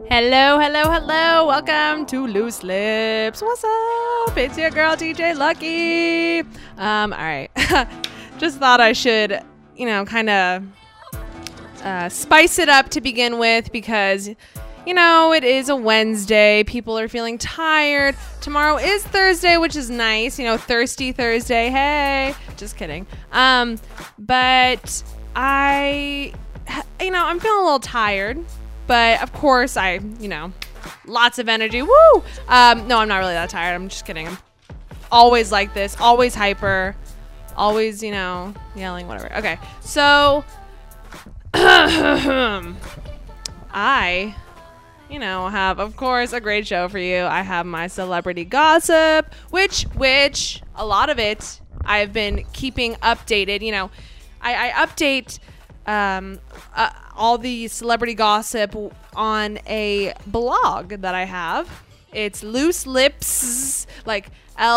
Hello, hello, hello. Welcome to Loose Lips. What's up? It's your girl, TJ Lucky. All right. Just thought I should, kind of spice it up to begin with because, it is a Wednesday. People are feeling tired. Tomorrow is Thursday, which is nice. Thirsty Thursday. Hey. Just kidding. But I'm feeling a little tired. But of course lots of energy. Woo! No, I'm not really that tired. I'm just kidding. I'm always like this, always hyper, always, yelling, whatever. Okay. So I, have, of course, a great show for you. I have my celebrity gossip, which a lot of it I've been keeping updated. I update all the celebrity gossip on a blog that I have. It's Loose Lips, like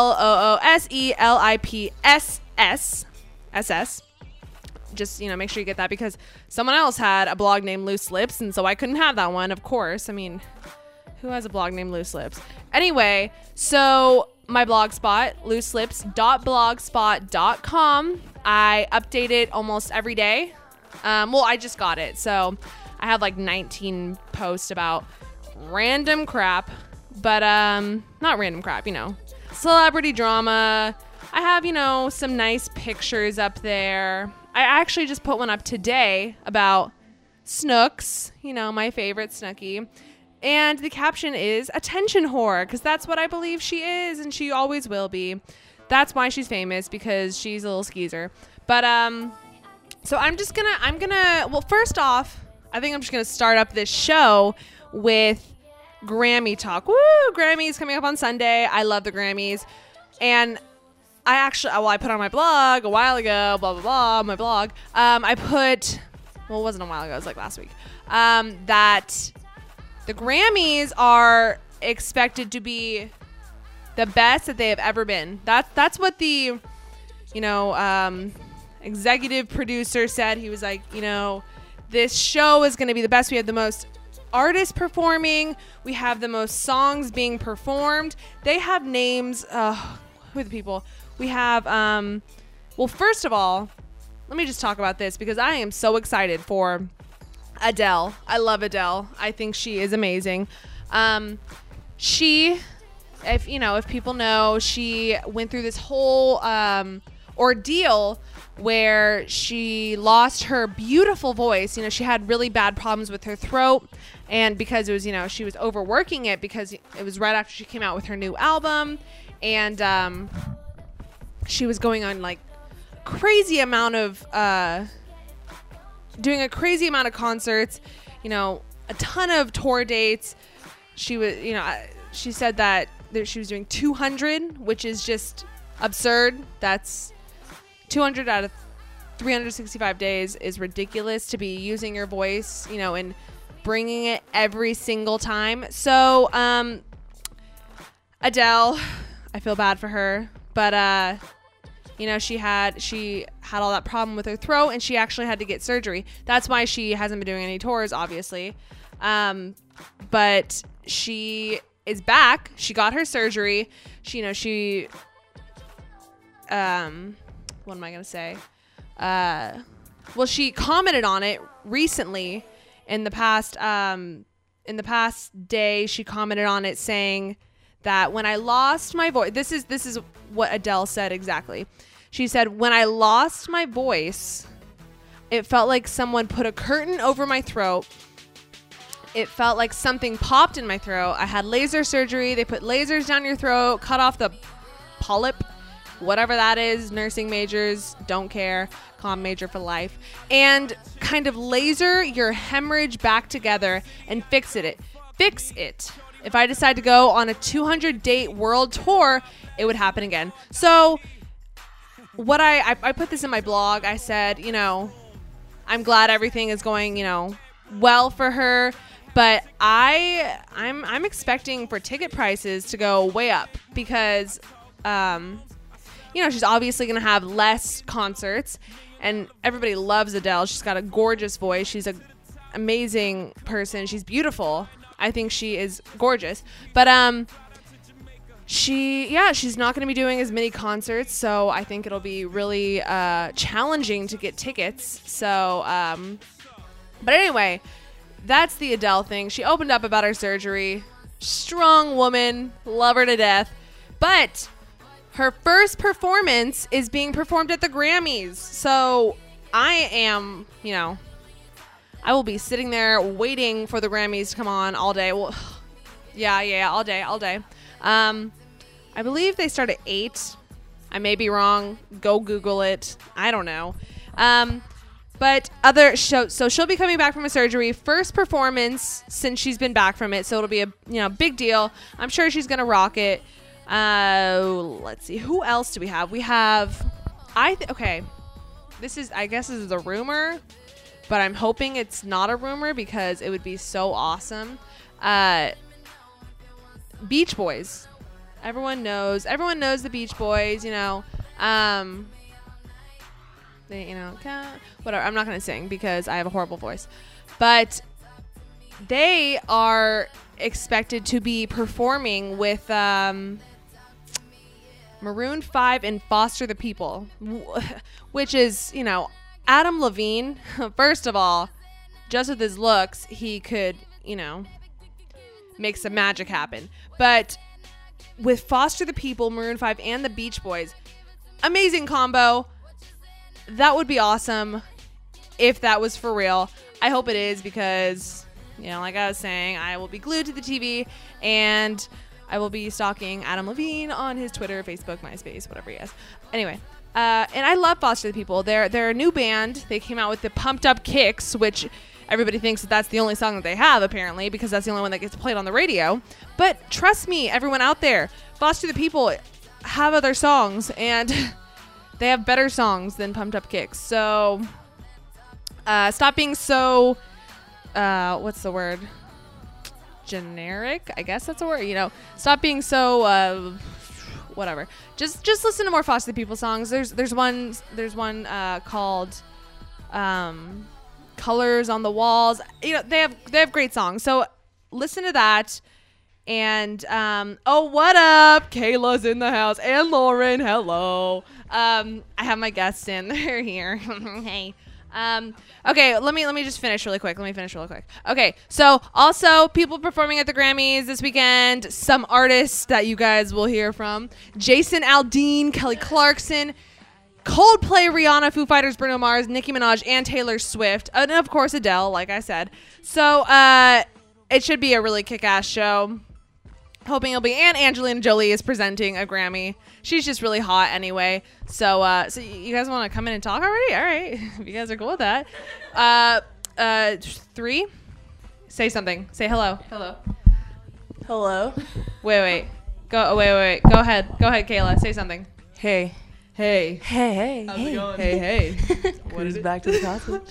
LOOSELIPSS. Just, make sure you get that because someone else had a blog named Loose Lips, and so I couldn't have that one, of course. I mean, who has a blog named Loose Lips? Anyway, so my blog spot, looselips.blogspot.com. I update it almost every day. I just got it, so I have like 19 posts about random crap, but not random crap, celebrity drama. I have, some nice pictures up there. I actually just put one up today about Snooks, my favorite Snooki, and the caption is attention whore, because that's what I believe she is, and she always will be. That's why she's famous, because she's a little skeezer. But so well, first off, I think I'm just going to start up this show with Grammy talk. Woo! Grammys coming up on Sunday. I love the Grammys. And I put on my blog a while ago, blah, blah, blah, my blog. It wasn't a while ago. It was like last week. That the Grammys are expected to be the best that they have ever been. That's what the, executive producer said. He was like, this show is going to be the best. We have the most artists performing. We have the most songs being performed. They have names. Who are the people? We have, first of all, let me just talk about this because I am so excited for Adele. I love Adele. I think she is amazing. If people know, she went through this whole ordeal where she lost her beautiful voice. She had really bad problems with her throat, and because it was, she was overworking it because it was right after she came out with her new album, and she was going on like crazy amount of doing a crazy amount of concerts, a ton of tour dates. She was, she said that she was doing 200, which is just absurd. That's 200 out of 365 days is ridiculous to be using your voice, and bringing it every single time. So, Adele, I feel bad for her, but, she had all that problem with her throat, and she actually had to get surgery. That's why she hasn't been doing any tours, obviously. But she is back. She got her surgery. What am I going to say? She commented on it recently in the past day. She commented on it saying that when I lost my voice, this is what Adele said exactly. She said, when I lost my voice, it felt like someone put a curtain over my throat. It felt like something popped in my throat. I had laser surgery. They put lasers down your throat, cut off the polyp, whatever that is. Nursing majors don't care. Comm major for life. And kind of laser your hemorrhage back together and fix it. If I decide to go on a 200-date world tour, it would happen again. So what I put this in my blog. I said, I'm glad everything is going, well for her. But I'm expecting for ticket prices to go way up because, she's obviously going to have less concerts, and everybody loves Adele. She's got a gorgeous voice. She's an amazing person. She's beautiful. I think she is gorgeous. But she's not going to be doing as many concerts, so I think it'll be really challenging to get tickets. So, but anyway, that's the Adele thing. She opened up about her surgery. Strong woman, love her to death. But her first performance is being performed at the Grammys. So I am, I will be sitting there waiting for the Grammys to come on all day. Well, yeah, all day. I believe they start at 8. I may be wrong. Go Google it. I don't know. But so she'll be coming back from a surgery. First performance since she's been back from it. So it'll be a big deal. I'm sure she's going to rock it. Let's see. Who else do we have? We have, okay. I guess this is a rumor, but I'm hoping it's not a rumor because it would be so awesome. Beach Boys. Everyone knows the Beach Boys, whatever. I'm not going to sing because I have a horrible voice. But they are expected to be performing with Maroon 5 and Foster the People, which is, Adam Levine. First of all, just with his looks, he could, make some magic happen. But with Foster the People, Maroon 5, and the Beach Boys, amazing combo. That would be awesome if that was for real. I hope it is because, like I was saying, I will be glued to the TV and I will be stalking Adam Levine on his Twitter, Facebook, MySpace, whatever he has. Anyway, and I love Foster the People. They're a new band. They came out with the Pumped Up Kicks, which everybody thinks that's the only song that they have, apparently, because that's the only one that gets played on the radio. But trust me, everyone out there, Foster the People have other songs, and they have better songs than Pumped Up Kicks. So stop being so, what's the word? Generic? I guess that's a word. Stop being so, whatever. Just listen to more Foster the People songs. There's one called Colors on the Walls. They have great songs. So listen to that. And what up? Kayla's in the house and Lauren. Hello. I have my guests in. They're here. Hey. Okay, let me just finish really quick. Okay, so also people performing at the Grammys this weekend. Some artists that you guys will hear from: Jason Aldean, Kelly Clarkson, Coldplay, Rihanna, Foo Fighters, Bruno Mars, Nicki Minaj, and Taylor Swift, and of course Adele, like I said. So it should be a really kick-ass show. Hoping it'll be. And Angelina Jolie is presenting a Grammy. She's just really hot anyway. So you guys want to come in and talk already? All right, if you guys are cool with that. 3. Say something. Say hello. Hello. Wait. Go ahead, Kayla. Say something. Hey. Hey. How's it going? Hey. Who's back to the cottage?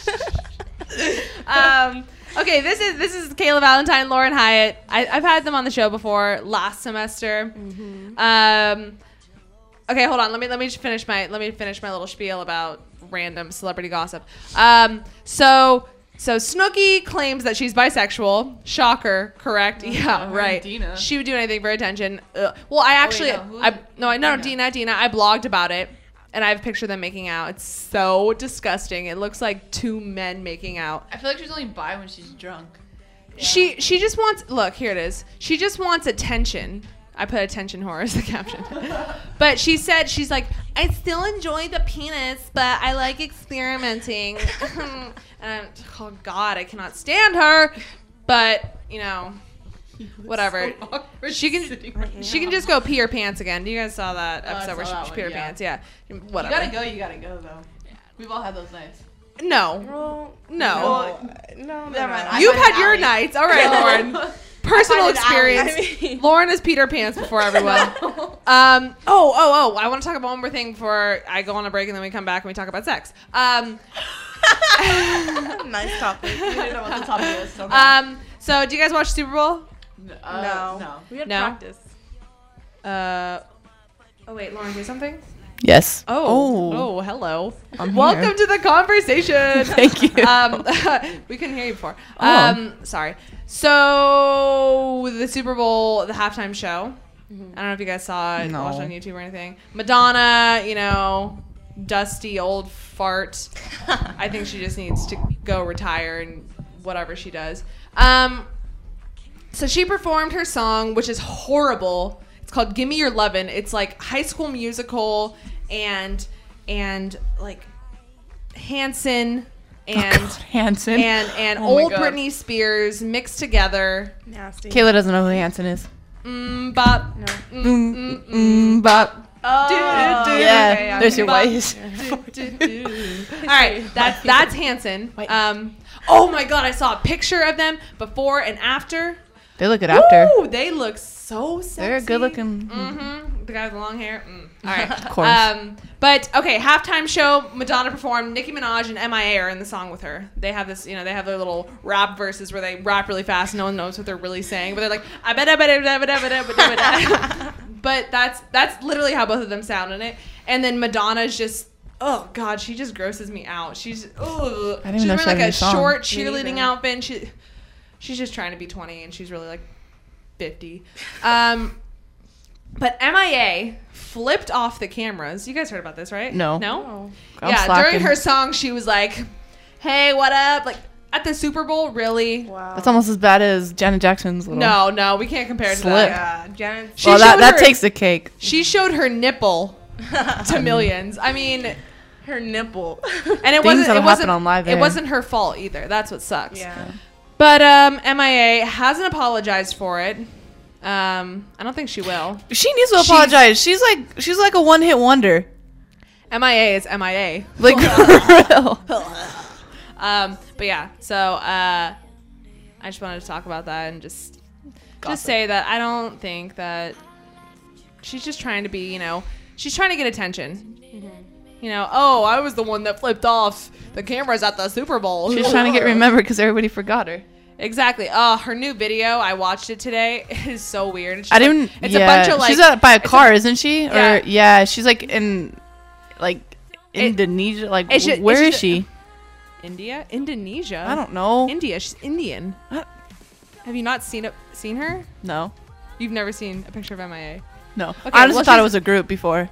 Okay, this is Kayla Valentine, Lauren Hyatt. I've had them on the show before last semester. Mm-hmm. Okay, hold on. Let me just finish my little spiel about random celebrity gossip. So Snooki claims that she's bisexual. Shocker, correct? Yeah, right. Dina. She would do anything for attention. Well, I actually, Dina. I blogged about it. And I have a picture of them making out. It's so disgusting. It looks like two men making out. I feel like she's only bi when she's drunk. Yeah. She just wants... Look, here it is. She just wants attention. I put attention whore as the caption. But she said, she's like, I still enjoy the penis, but I like experimenting. And oh, God, I cannot stand her. But, whatever. So she can just go pee her pants again. You guys saw that episode where she peed her pants? Yeah. Whatever. You gotta go though. Yeah. We've all had those nights. No. No. Never mind. You've had your nights. All right, Lauren. Personal experience. Lauren has peed her pants before everyone. I want to talk about one more thing before I go on a break and then we come back and we talk about sex. Nice topic. We didn't know what the topic is. Okay. So do you guys watch Super Bowl? No. We had No? practice. Oh wait, Lauren, say something. Yes. Oh, hello. I'm Welcome here. to the conversation. Thank you. We couldn't hear you before. Oh. Sorry. So the Super Bowl, the halftime show. I don't know if you guys saw it, No. watched it on YouTube or anything. Madonna, you know, dusty old fart. I think she just needs to go retire and whatever she does. So she performed her song, which is horrible. It's called "Gimme Your Lovin'." It's like High School Musical and like Hanson and Hanson. and Oh my old God. Britney Spears mixed together. Nasty. Kayla doesn't know who Hanson is. Bop. Bop. Oh, Yeah, okay, there's your bop. waist. All right, that's Hanson. Oh my God, I saw a picture of them before and after. They look good after. Woo, they look so sexy. They're good looking. Mm-hmm. The guy with the long hair. All right. Of course. But okay, halftime show. Madonna performed. Nicki Minaj and MIA are in the song with her. They have this, they have their little rap verses where they rap really fast. No one knows what they're really saying, but they're like, I bet. But that's literally how both of them sound in it. And then Madonna's just, oh God, she just grosses me out. She's, ugh. I didn't She's even know wearing she had like a a new song. short cheerleading outfit. And she's just trying to be 20, and she's really like 50. But MIA flipped off the cameras. You guys heard about this, right? No. No? I'm Yeah, slacking. during her song, she was like, hey, what up? Like, at the Super Bowl, really? Wow. That's almost as bad as Janet Jackson's little. No, we can't compare it to Slip. that. Yeah, Janet. She Well, showed that her- takes the cake. She showed her nipple to millions. I mean, Her nipple. and it Things wasn't. that'll It wasn't happen on live It air. wasn't her fault either. That's what sucks. Yeah. But MIA hasn't apologized for it. I don't think she will. She needs to apologize. She's like a one-hit wonder. MIA is MIA. Like for real. But yeah, so I just wanted to talk about that and just say that I don't think that she's just trying to be, she's trying to get attention. Oh, I was the one that flipped off the cameras at the Super Bowl. She's trying to get remembered because everybody forgot her. Exactly. Oh, her new video, I watched it today. It is so weird. It's just I didn't. It's yeah. a bunch of like. She's by a car, isn't she? Yeah. Or yeah, she's like in, like Indonesia. Like it's just- where it's is just- she? Indonesia. I don't know. India. She's Indian. What? Have you not seen her? No, You've never seen a picture of MIA. no. Okay, I just well, thought she's- it was a group before.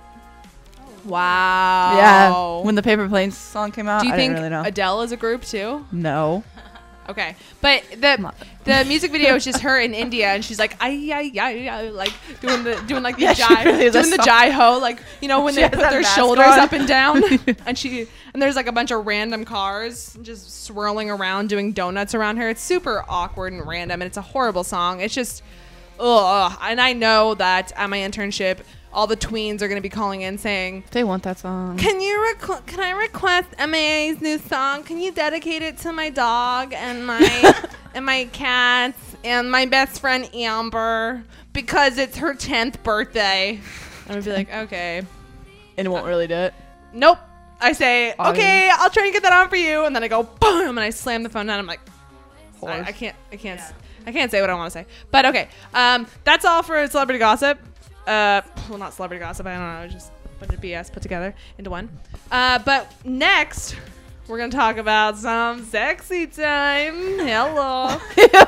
Wow. Yeah, when the Paper Planes song came out, Do you I think didn't really know. Adele is a group too? No. Okay, but the music video is just her in India, and she's like, ay, like doing like the Yeah, she jive, really is a doing the song. jai-ho, like when She they has put that their mask shoulders on. up and down, and there's like a bunch of random cars just swirling around doing donuts around her. It's super awkward and random, and it's a horrible song. It's just, ugh. And I know that at my internship, all the tweens are gonna be calling in saying, They want that song. can I request MAA's new song? Can you dedicate it to my dog and my and my cats and my best friend Amber because it's her 10th birthday? I'm gonna be like, okay. And it won't really do it. Nope. I say, Audience. okay, I'll try and get that on for you, and then I go boom, and I slam the phone down. I'm like, Horse. I can't say what I want to say. But okay, that's all for celebrity gossip. Well, not celebrity gossip. I don't know. Just a bunch of BS put together into one. But next, we're gonna talk about some sexy time. Hello.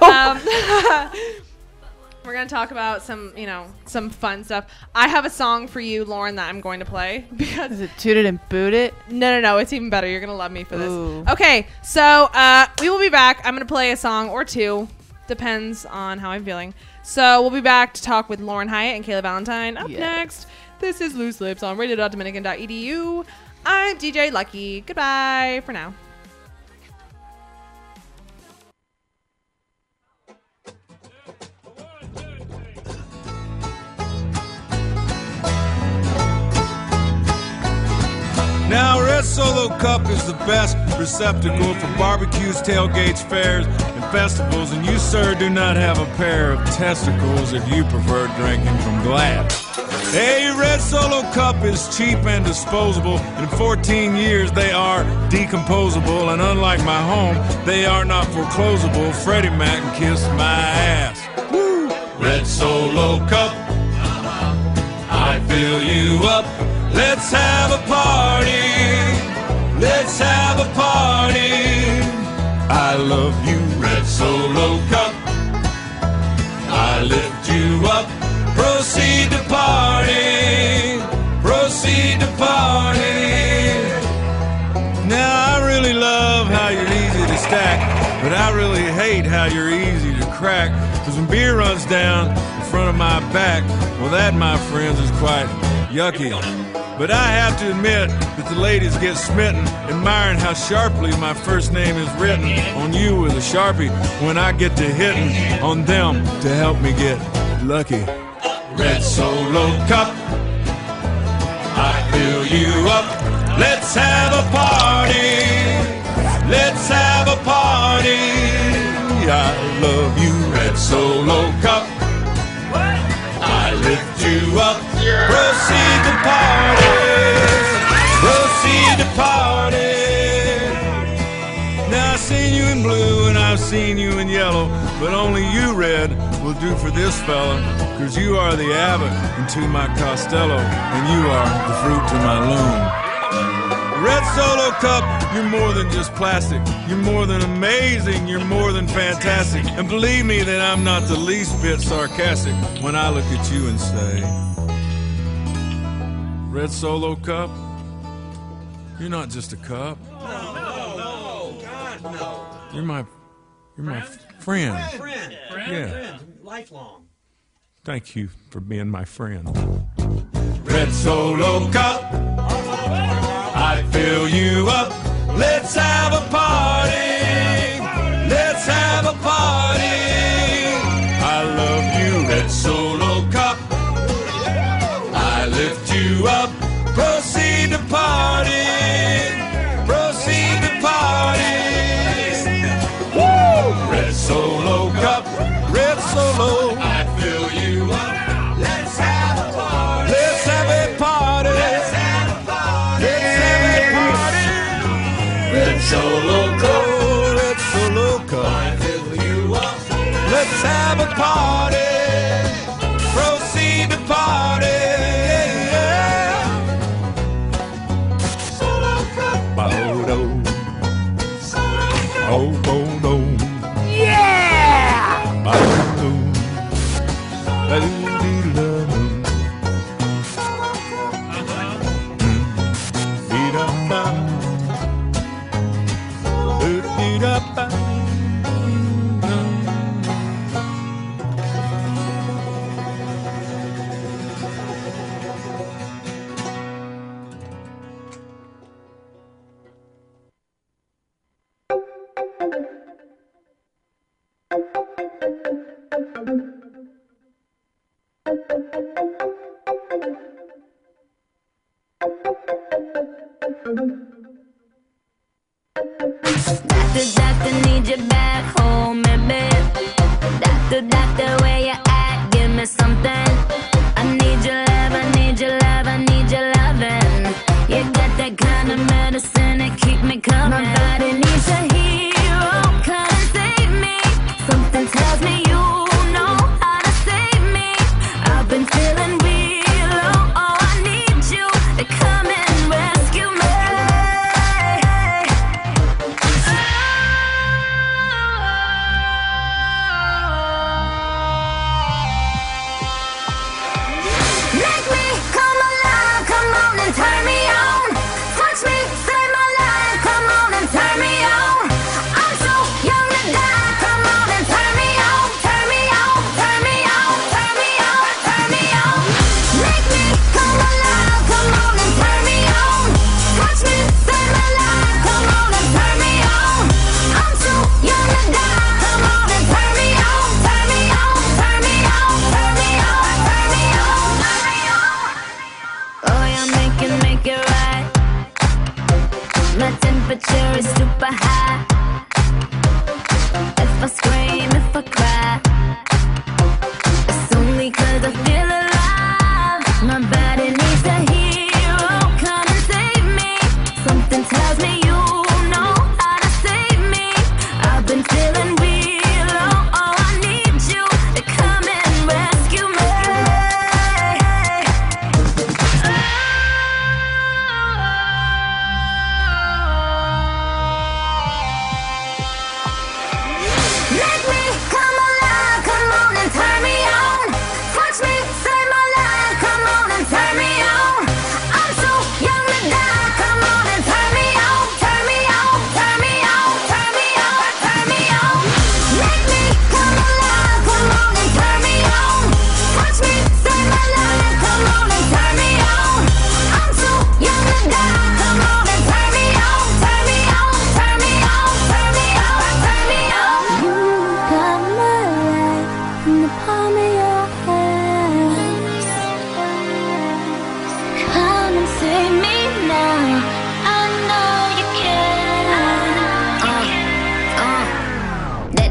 We're gonna talk about some fun stuff. I have a song for you, Lauren, that I'm going to play because Is it Toot It and Boot It? no, it's even better. You're gonna love me for this. Ooh. Okay, so we will be back. I'm gonna play a song or two, depends on how I'm feeling. So we'll be back to talk with Lauren Hyatt and Kayla Valentine. Up Yeah. next, this is Loose Lips on radio.dominican.edu. I'm DJ Lucky. Goodbye for now. Now, Red Solo Cup is the best receptacle for barbecues, tailgates, fairs, and festivals. And you, sir, do not have a pair of testicles if you prefer drinking from glass. A Red Solo Cup is cheap and disposable. In 14 years, they are decomposable. And unlike my home, they are not foreclosable. Freddie Mac can kiss my ass. Woo! Red Solo Cup. I I fill you up. Let's have a party. Let's have a party. I love you, Red Solo Cup. I lift you up. Proceed to party. Proceed to party. Now I really love how you're easy to stack, but I really hate how you're easy to crack. Cause when beer runs down in front of my back, well that, my friends, is quite yucky. But I have to admit that the ladies get smitten, admiring how sharply my first name is written on you with a Sharpie when I get to hitting on them to help me get lucky. Red Solo Cup, I fill you up. Let's have a party. Let's have a party. I love you, Red Solo Cup. I lift you up. Proceed to party. Proceed to party. Now I've seen you in blue and I've seen you in yellow, but only you, Red, will do for this fella. Cause you are the Abbott into my Costello, and you are the fruit to my loom. Red Solo Cup, you're more than just plastic. You're more than amazing. You're more than fantastic. And believe me that I'm not the least bit sarcastic when I look at you and say, Red Solo Cup, you're not just a cup. No, God, no. You're my friend. Friend. Lifelong. Thank you for being my friend. Red Solo Cup, I fill you up. Let's have a party. Let's have a party. I love you, Red Solo Cup. I lift you up. Proceed to party. Proceed to party. Woo! Red Solo Cup. Red Solo. I fill you up. Let's have a party. Let's have a party. Let's have a party. Let's have a party. Red Solo Cup. Red Solo Cup. I fill you up. Let's have a party. Proceed to party. Yeah. Solo Cup. Ba-do. Oh, oh, oh. Yeah. Ba-do.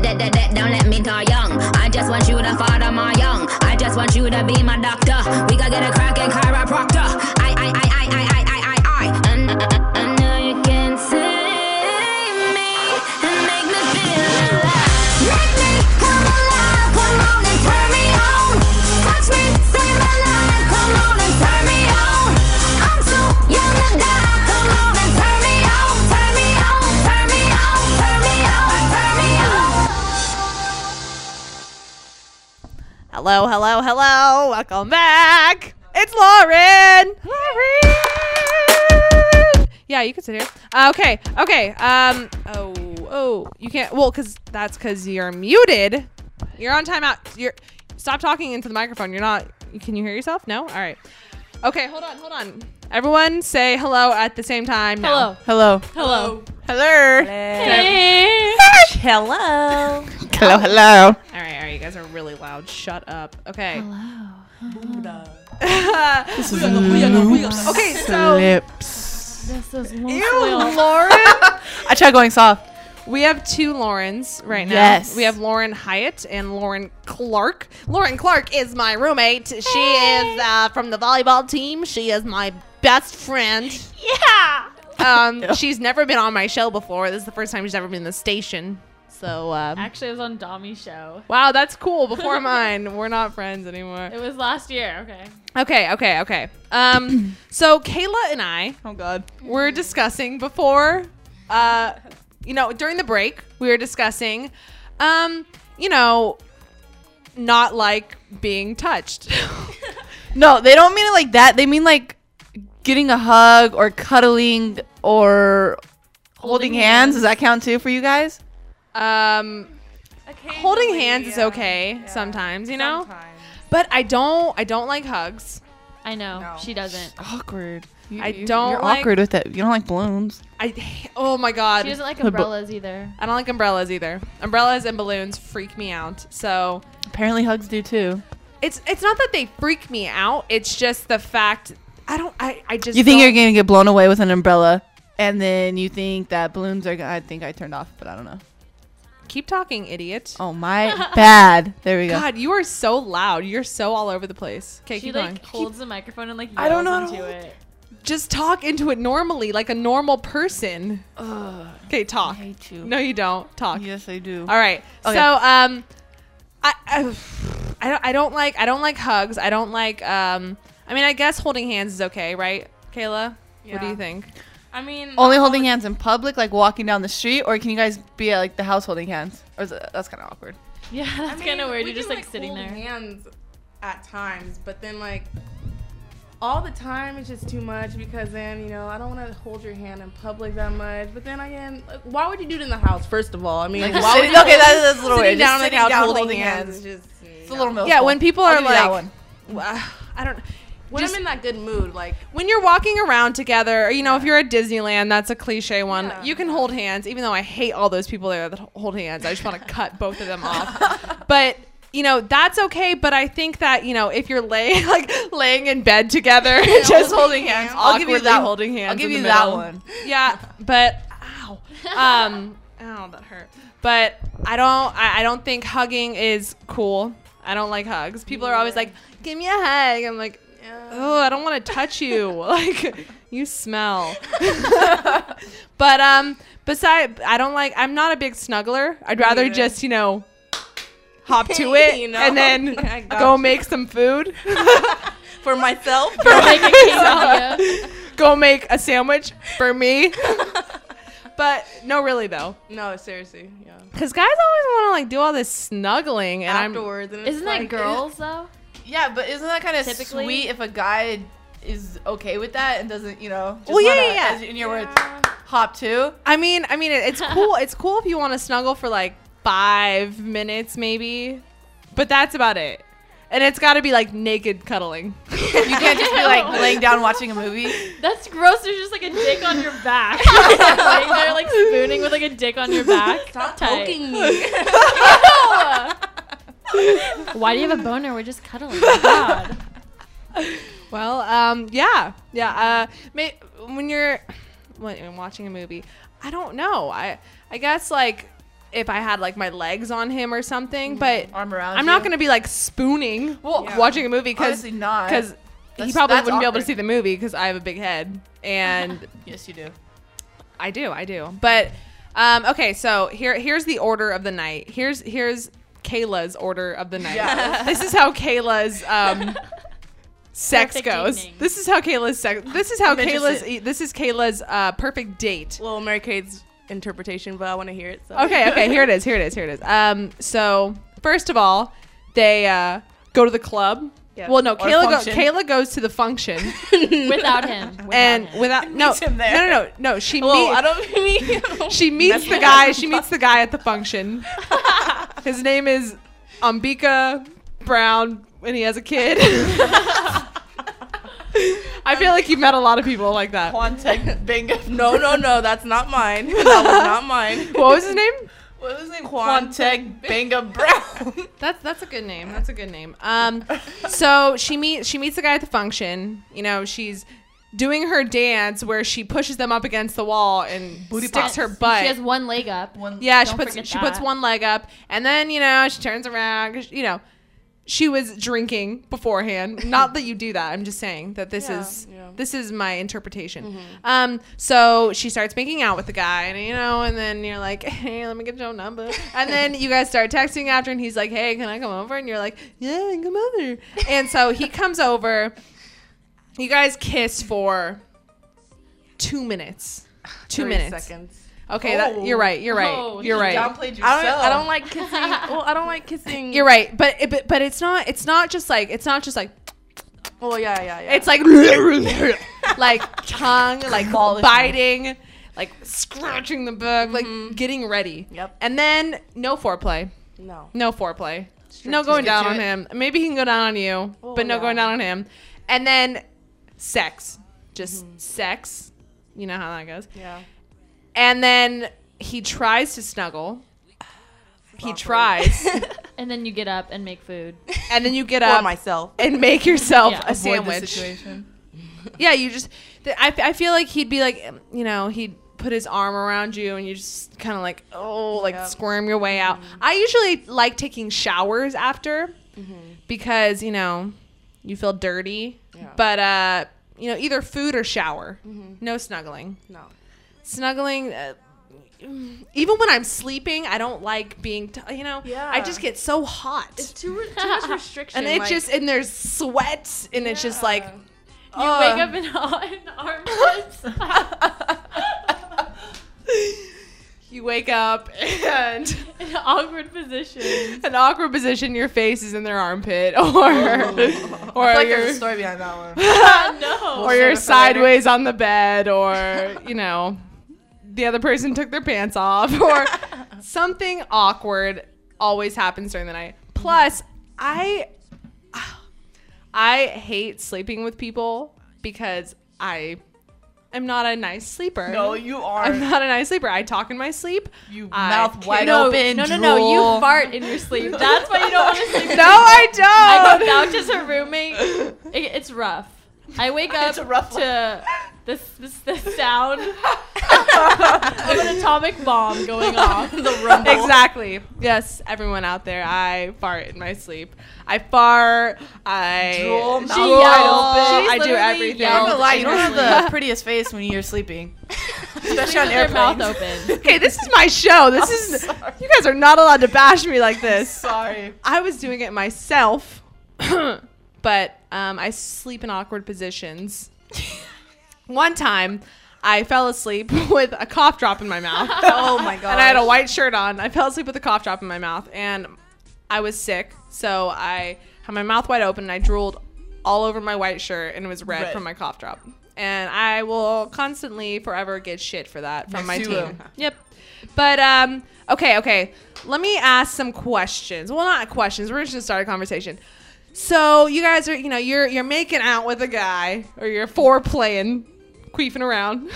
Don't let me die young. I just want you to father my young. I just want you to be my doctor. We gotta get a cracking chiropractor. I. And I know you can save me and make me feel alive. Make me come alive. Come on and turn me on. Touch me, save my life. Come on and turn me on. I'm so young to die. Come on and turn me on. Turn me on. Turn me on. Turn me on. Turn me on. Hello. Welcome back. It's Lauren. Yeah, you can sit here. Okay. You can't. Well, because you're muted. You're on timeout. Stop talking into the microphone. You're not. Can you hear yourself? No. All right. Okay. Hold on. Everyone, say hello at the same time. Now. Hello. Hello. Hey. Hello. Hello. All right. You guys are really loud. Shut up. Okay. This is Okay. So. Lips. This is Ew, Lauren. I tried going soft. We have two Laurens right now. Yes. We have Lauren Hyatt and Lauren Clark. Lauren Clark is my roommate. She is from the volleyball team. She is my best friend. Yeah. She's never been on my show before. This is the first time she's ever been in the station. So, Actually, it was on Dami's show. wow, that's cool. Before mine. We're not friends anymore. It was last year. Okay. Okay. So Kayla and I Oh God. were discussing before, during the break, we were discussing, not like being touched. No, they don't mean it like that. They mean like getting a hug or cuddling or holding hands. Does that count too for you guys? Holding hands is okay sometimes, but I don't like hugs. I know. No. She doesn't. Awkward. I don't You're like- awkward with it. You don't like balloons. Oh my God. She doesn't like umbrellas either. I don't like umbrellas either. Umbrellas and balloons freak me out. So Apparently hugs do too. it's not that they freak me out. It's just the fact I just You think don't- you're gonna get blown away with an umbrella, and then you think that balloons are. I think I turned off, but I don't know. Keep talking, idiot. Oh my bad. There we go. God, you are so loud. You're so all over the place. Okay, She keep like going. holds the microphone and like yells I don't know. into it. Just talk into it normally, like a normal person. Okay, I talk. hate you. No, you don't. Talk. Yes, I do. All right. Okay. So, I don't like hugs. I don't like. I mean, I guess holding hands is okay, right, Kayla? What do Yeah. you think? I mean, Only holding hands in public, like walking down the street, or can you guys be at like the house holding hands? Or is it, that's kind of awkward. Yeah, that's kind of weird. You're just like sitting hold there. hands at times, but then like all the time it's just too much because then I don't want to hold your hand in public that much. But then again, like, why would you do it in the house? First of all, I mean, Like why sitting- would you okay, that's a little sitting weird. down Just on the sitting couch down holding hands? Is just It's a little middle Yeah, school. when people I'll are give you that like, one. I don't. when Just- I'm in that good mood, like When you're walking around together, or, if you're at Disneyland, that's a cliche one. Yeah. You can hold hands, even though I hate all those people there that hold hands. I just want to cut both of them off. But that's okay. But I think that if you're laying in bed together, just holding hands, I'll give you awkwardly that. holding hands. I'll give in you the that middle. one. Yeah, but ow, ow, that hurt. But I don't think hugging is cool. I don't like hugs. People are always like, "Give me a hug." I'm like, oh, I don't want to touch you. Like, you smell. But besides, I'm not a big snuggler. I'd rather neither. just hop to it and then I got go you. make some food. for myself. Make a quesadilla. Go make a sandwich for me. But no, really though, No, seriously, yeah. because guys always want to do all this snuggling, and Afterwards, and it's Isn't that like, girls though? Yeah, but isn't that kind of Typically- sweet if a guy is okay with that and doesn't, just Well, yeah, wanna, yeah. as in your words, hop too? I mean, it's cool. It's cool if you want to snuggle for like 5 minutes, maybe, but that's about it. And it's got to be like naked cuddling. You can't just be like laying down watching a movie. That's gross. There's just like a dick on your back. Laying there like spooning with like a dick on your back. Stop Tight. poking me. Why do you have a boner? We're just cuddling. God. Well, yeah. When you're watching a movie, I don't know. I guess like if I had like my legs on him or something, but Arm around I'm not you. gonna be like spooning Well, watching a movie because Obviously not. he That's- probably that's wouldn't be able to awkward. see the movie because I have a big head and Yes, you do. I do. But okay, so here's the order of the night. Here's Kayla's order of the night. Yeah. This is how Kayla's sex Perfect goes. evening. This is how Kayla's sex. This is how I'm Kayla's. interested. This is Kayla's perfect date. Well, Mary Kate's interpretation, but I want to hear it. So. Okay, here it is. So first of all, they go to the club. Yeah. Well, no, Or function. Kayla goes to the function Without him. and without no, Meets him there. no. She Well, meets. I don't mean. She meets the guy. She meets the guy at the function. His name is Ambika Brown, and he has a kid. I feel like you met a lot of people like that. Quanteg Bingo. No, that's not mine. That was not mine. What was his name? What was his name? Quanteg Bingo Brown. That's a good name. That's a good name. So she meets the guy at the function. You know, she's doing her dance where she pushes them up against the wall and sticks her butt. She has one leg up. Yeah, Don't she forget puts that. one leg up, and then she turns around. 'Cause, she was drinking beforehand. Not that you do that. I'm just saying that this is my interpretation. So she starts making out with the guy, and then you're like, hey, let me get your number, and then you guys start texting after, and he's like, hey, can I come over? And you're like, yeah, come over. And so he comes over. You guys kiss for 2 minutes. 2 30 minutes. seconds. Okay, you're right. You're right. Oh, You're you right. Downplayed yourself. I don't like kissing. Well, I don't like kissing. You're right, but it's not just like Oh yeah. it's like like tongue, like biting, like scratching the book, like getting ready. Yep. And then no foreplay, No. no foreplay, no going down on him. Maybe he can go down on you, but no yeah. going down on him. And then sex, just sex. You know how that goes. Yeah. And then he tries to snuggle. He tries, And then you get up and make food. and then you get For up myself. and make yourself Yeah, a Avoid the sandwich. situation. Yeah, you just. I feel like he'd be like, he'd put his arm around you, and you just kind of like, squirm your way out. I usually like taking showers after because you feel dirty, but either food or shower. No snuggling. No. Snuggling. Even when I'm sleeping, I don't like being. Yeah. I just get so hot. It's too much restriction. And and there's sweat, and it's just like, You wake up in armpits. you wake up and In an awkward position. an awkward position, your face is in their armpit, or I feel like you're there's a story behind that one. No. or you're sideways on the bed, or the other person took their pants off, or something awkward always happens during the night. Plus, I hate sleeping with people because I am not a nice sleeper. No, you are. I'm not a nice sleeper. I talk in my sleep. You I mouth wide No, open. no. drool. You fart in your sleep. That's why you don't want to sleep. No, I I don't. can vouch as her roommate. It's rough. I wake up It's a rough to the sound of an atomic bomb going off. the rumble. Exactly. Yes, everyone out there, I fart in my sleep. I fart. I Drool, mouth drool, wide open. I do literally everything. I'm not gonna lie, you don't have Seriously. the prettiest face when you're sleeping. Especially on With their mouth airplanes. open. Okay, this is my show. This is. sorry. You guys are not allowed to bash me like this. Sorry. I was doing it myself, but I sleep in awkward positions. One time, I fell asleep with a cough drop in my mouth. Oh my god. And I had a white shirt on. I fell asleep with a cough drop in my mouth, and I was sick, so I had my mouth wide open, and I drooled all over my white shirt, and it was red. From my cough drop. And I will constantly, forever get shit for that from Yes, my you team. will. Yep. But okay. Let me ask some questions. Well, not questions. We're just gonna start a conversation. So you guys are, you're making out with a guy, or you're foreplaying, queefing around.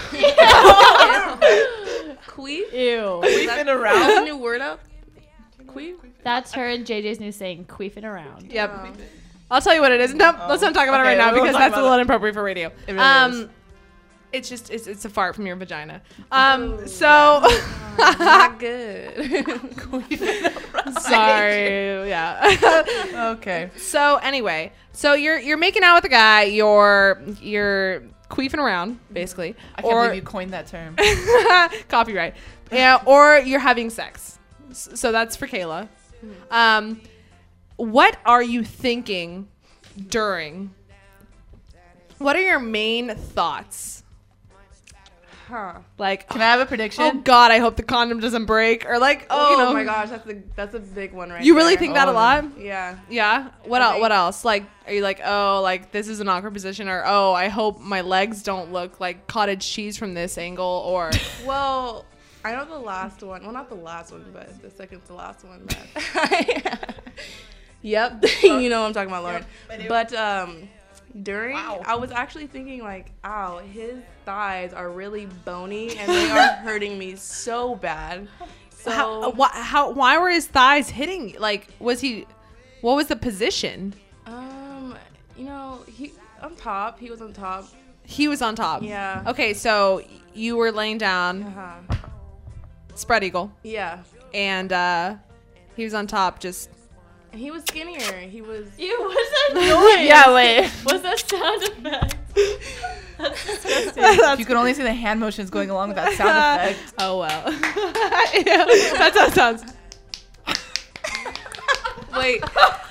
Queef? Ew. Queefing That's around. a new word up. Queef? That's her and JJ's new saying, queefing around. Yep. I'll tell you what it is. Nope, let's not talk about it right Okay, now we won't because talk that's a about little it. inappropriate for radio. It really is. It's just it's a fart from your vagina. So Not good. Sorry. Yeah. Okay. So anyway, so you're making out with a guy. You're queefing around basically. I can't believe you coined that term. Copyright. Yeah. Or you're having sex. So that's for Kayla. What are you thinking during? What are your main thoughts? Huh. Like, Can I have a prediction? oh God, I hope the condom doesn't break. Or like, Oh, you know, my gosh, that's a big one right You really there. think that a Oh, lot? Yeah. Yeah. What I else? think- What else? Like, are you like, oh, like this is an awkward position, or oh, I hope my legs don't look like cottage cheese from this angle, or Well, I know the last one. Well, not the last one, but the second to last one. That Yep. You know what I'm talking about, Lauren. But during, I was actually thinking like, ow, his thighs are really bony and they are hurting me so bad. So why were his thighs hitting? Like, what was the position? you know, he on top. He was on top. He was on top. Yeah. Okay, so you were laying down, Uh-huh. spread eagle, Yeah. and he was on top, just. He was skinnier. He was. Ew, what's that noise? Yeah, wait. What's that sound effect? That's disgusting. If you could only see the hand motions going along with that sound effect. Oh well. Yeah, that's how it sounds. Wait.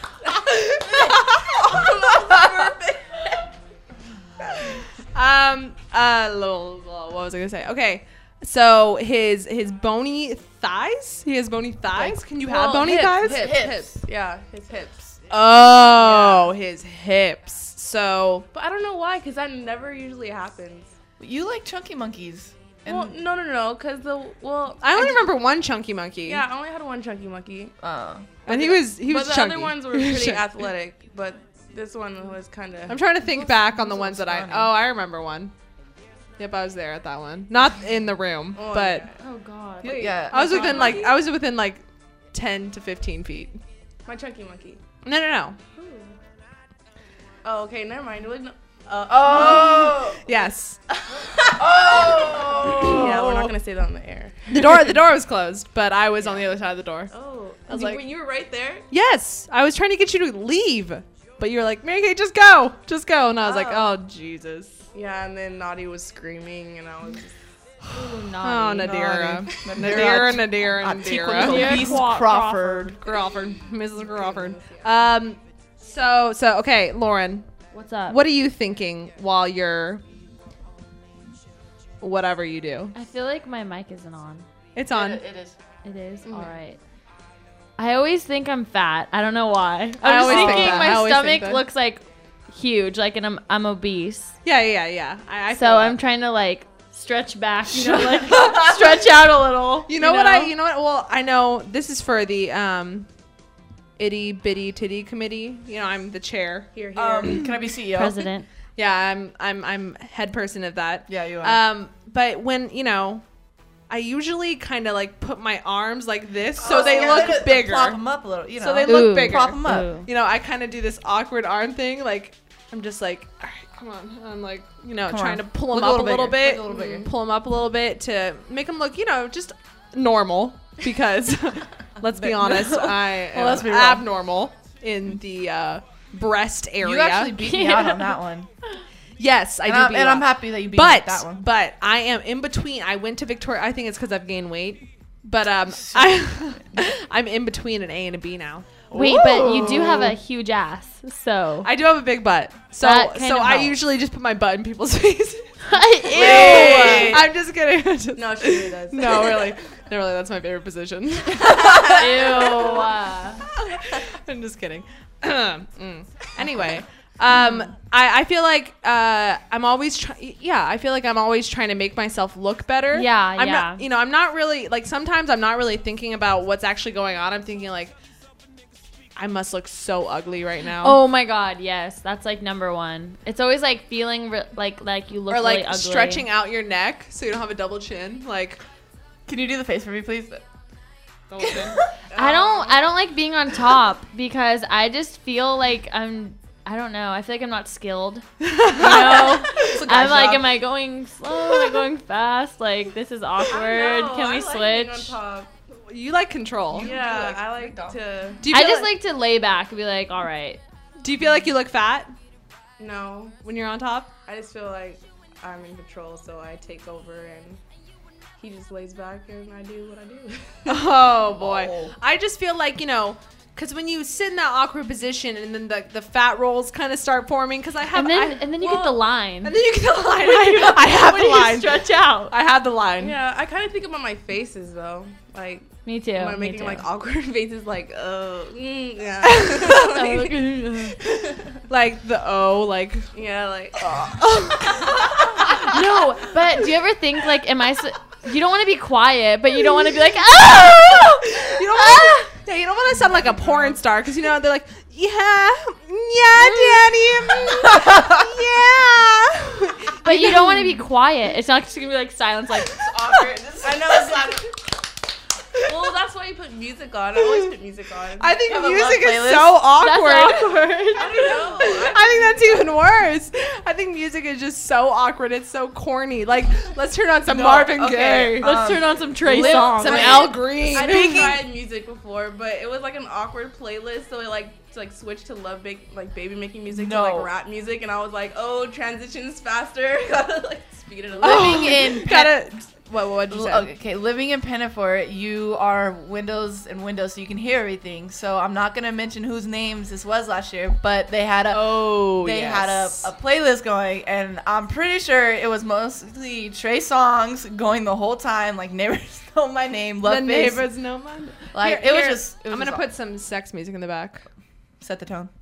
What was I gonna say? Okay, so his bony thighs. He has bony thighs. Can you have bony thighs? Hips. Yeah, his hips. Oh, his hips. So But I don't know why, because that never usually happens. You like chunky monkeys. And, Well, no, because I only remember one chunky monkey. Yeah, I only had one chunky monkey. and he was But the chunky. other ones were pretty athletic, but this one was kind of. I'm trying to think back on the ones that funny. I remember one. Yep, I was there at that one. Not in the room, Oh, but yeah. Oh god. yeah. I was within like 10 to 15 feet. My chunky monkey. No. Oh, okay, never mind. Wait, no. Oh. Yes. Yeah, we're not gonna say that on the air. The door was closed, but I was on the other side of the door. Oh, I was like- when you were right there. Yes, I was trying to get you to leave, but you were like, Mary Kate, just go. And I was like, oh Jesus. Yeah, and then Naughty was screaming, and I was. Just, Ooh, Oh, naughty. Nadira. Nadira. Nadira. Yeah, Beast Crawford. Crawford. Mrs. Crawford. So okay, Lauren, What's up? what are you thinking while you're whatever you do? I feel like my mic isn't on. It's on. It is. It is? All right. I always think I'm fat. I don't know why. I I'm always just think thinking that. I my always think stomach that. looks like huge, like, and I'm obese. Yeah. I So feel I'm that. trying to like stretch back, like stretch out a little. You know what? Well, I know this is for the itty bitty titty committee. You know, I'm the chair. here. Can I be CEO? President. Yeah, I'm head person of that. Yeah, you are. But when I usually kind of like put my arms like this so they look bigger. Prop them up a little. You know. So they look Ooh. bigger. Prop them up. Ooh. I kind of do this awkward arm thing. Like I'm just like, all right, come on. I'm like, trying to pull them Look a up a little little bit, bigger. Look a little bigger. pull them up a little bit to make them look, just normal. Because let's be honest, I am let's be real. abnormal in the breast area. You actually beat me out on that one. Yes, I do. And beat I'm you up. happy that you beat me at But that one. but I am in between. I went to Victoria. I think it's because I've gained weight. But I'm in between an A and a B now. Wait, but you do have a huge ass, so. I do have a big butt, so That kind of I helps. usually just put my butt in people's faces. Ew. I'm just kidding. No, she really does. No, really, that's my favorite position. Ew. I'm just kidding. Anyway, I feel like I'm always I feel like I'm always trying to make myself look better. Yeah, I'm yeah. not, I'm not really like sometimes I'm not really thinking about what's actually going on. I'm thinking like I must look so ugly right now. Oh my god, yes. That's like number one. It's always like feeling like you look or like really ugly. stretching out your neck so you don't have a double chin. Like Can you do the face for me, please? double chin. I don't like being on top because I just feel like I don't know. I feel like I'm not skilled. You know? also guy I'm like, shop. am I going slow? Am I going fast? Like, this is awkward. Can we switch? You like control. Yeah, I like to. Do you I feel just like to lay back and be like, all right. Do you feel like you look fat No, when you're on top? I just feel like I'm in control, so I take over and he just lays back and I do what I do. Oh boy. I just feel like, because when you sit in that awkward position and then the fat rolls kind of start forming, because I have, And then you get the line. and then you get the line. I have when the you line. stretch out. I have the line. Yeah, I kind of think about my faces though. Like, Me too. am I me making too. like awkward faces? Like, yeah. Like the O, like. Yeah, like. No, but do you ever think like, you don't want to be quiet, but you don't want to be like, ah! You don't want yeah, you don't want to sound like a porn star because they're like, yeah, daddy, yeah. But you don't want to be quiet. It's not just gonna be like silence, like awkward. I know it's not. Well, that's why you put music on. I always put music on. I think Have a music love is playlist? so awkward. That's awkward. I don't know. I think that's even worse. I think music is just so awkward. It's so corny. Like, let's turn on some Marvin okay. Gaye. Let's turn on some Trey Lip- songs. Some I- Al Green. I didn't try music before, but it was like an awkward playlist, so it switched to baby making music to No. like rap music, and I was like, oh, transitions faster. Gotta like speed it a little. Living in Gotta. What'd you say? Okay, living in Pinafort, you are windows and windows, so you can hear everything. So I'm not gonna mention whose names this was last year, but they had a a playlist going, and I'm pretty sure it was mostly Trey songs going the whole time, like Neighbors Know My Name, Love The Face. neighbors know my. Like Here, it was here, just. I'm gonna put some sex music in the back. set the tone.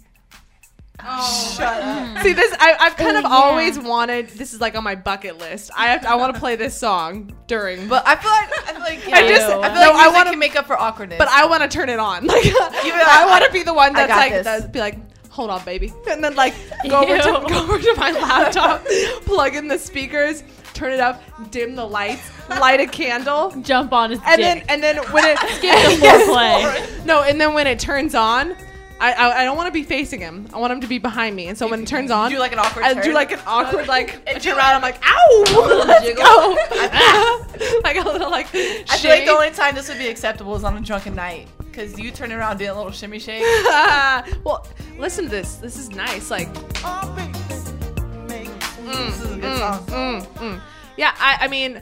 Oh, Shut up. See this, I've kind of always wanted. This is like on my bucket list. I want to play this song during, But I feel like I just- I feel like no, I music wanna- can make up for awkwardness. but I want to turn it on. Like like, I want to be the one I that's got like this. that's be like, hold on, baby, and then like go over to my laptop, plug in the speakers, turn it up, dim the lights, light a candle. Jump on his And dick. then when it Skip the foreplay. no, and then when it turns on, I don't want to be facing him. I want him to be behind me. And so when it turns on, do like an awkward I turn. do like an awkward I And turn do around. I'm like, ow, let's jiggle. go. Like a little like. I feel like the only time this would be acceptable is on a drunken night, because you turn around doing a little shimmy shake. Well, listen to this. This is nice. Like, This is a good song. yeah. I mean.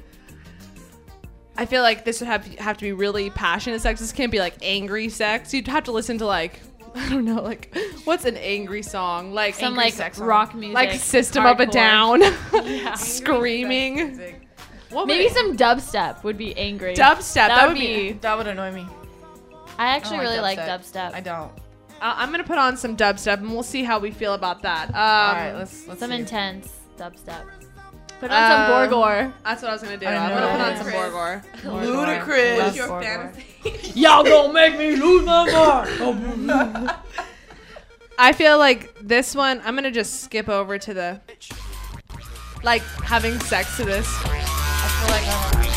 I feel like this would have to be really passionate sex. This can't be like angry sex. You'd have to listen to like, I don't know, like what's an angry song? Like Some angry like sex song. rock music. like System of a hardcore. Down, Yeah. screaming. What would Maybe it- some dubstep would be angry. dubstep. That would be. That would annoy me. I actually I don't really like dubstep. dubstep. I don't. I'm gonna put on some dubstep and we'll see how we feel about that. All right, let's Some see. intense dubstep. Put on some Borgor. That's what I was gonna do. I I'm know gonna put on that. some Borgor. Ludicrous. What's your Borgor. fantasy? Y'all gonna make me lose my mind. I feel like this one. I'm gonna just skip over to the like having sex to this. I feel like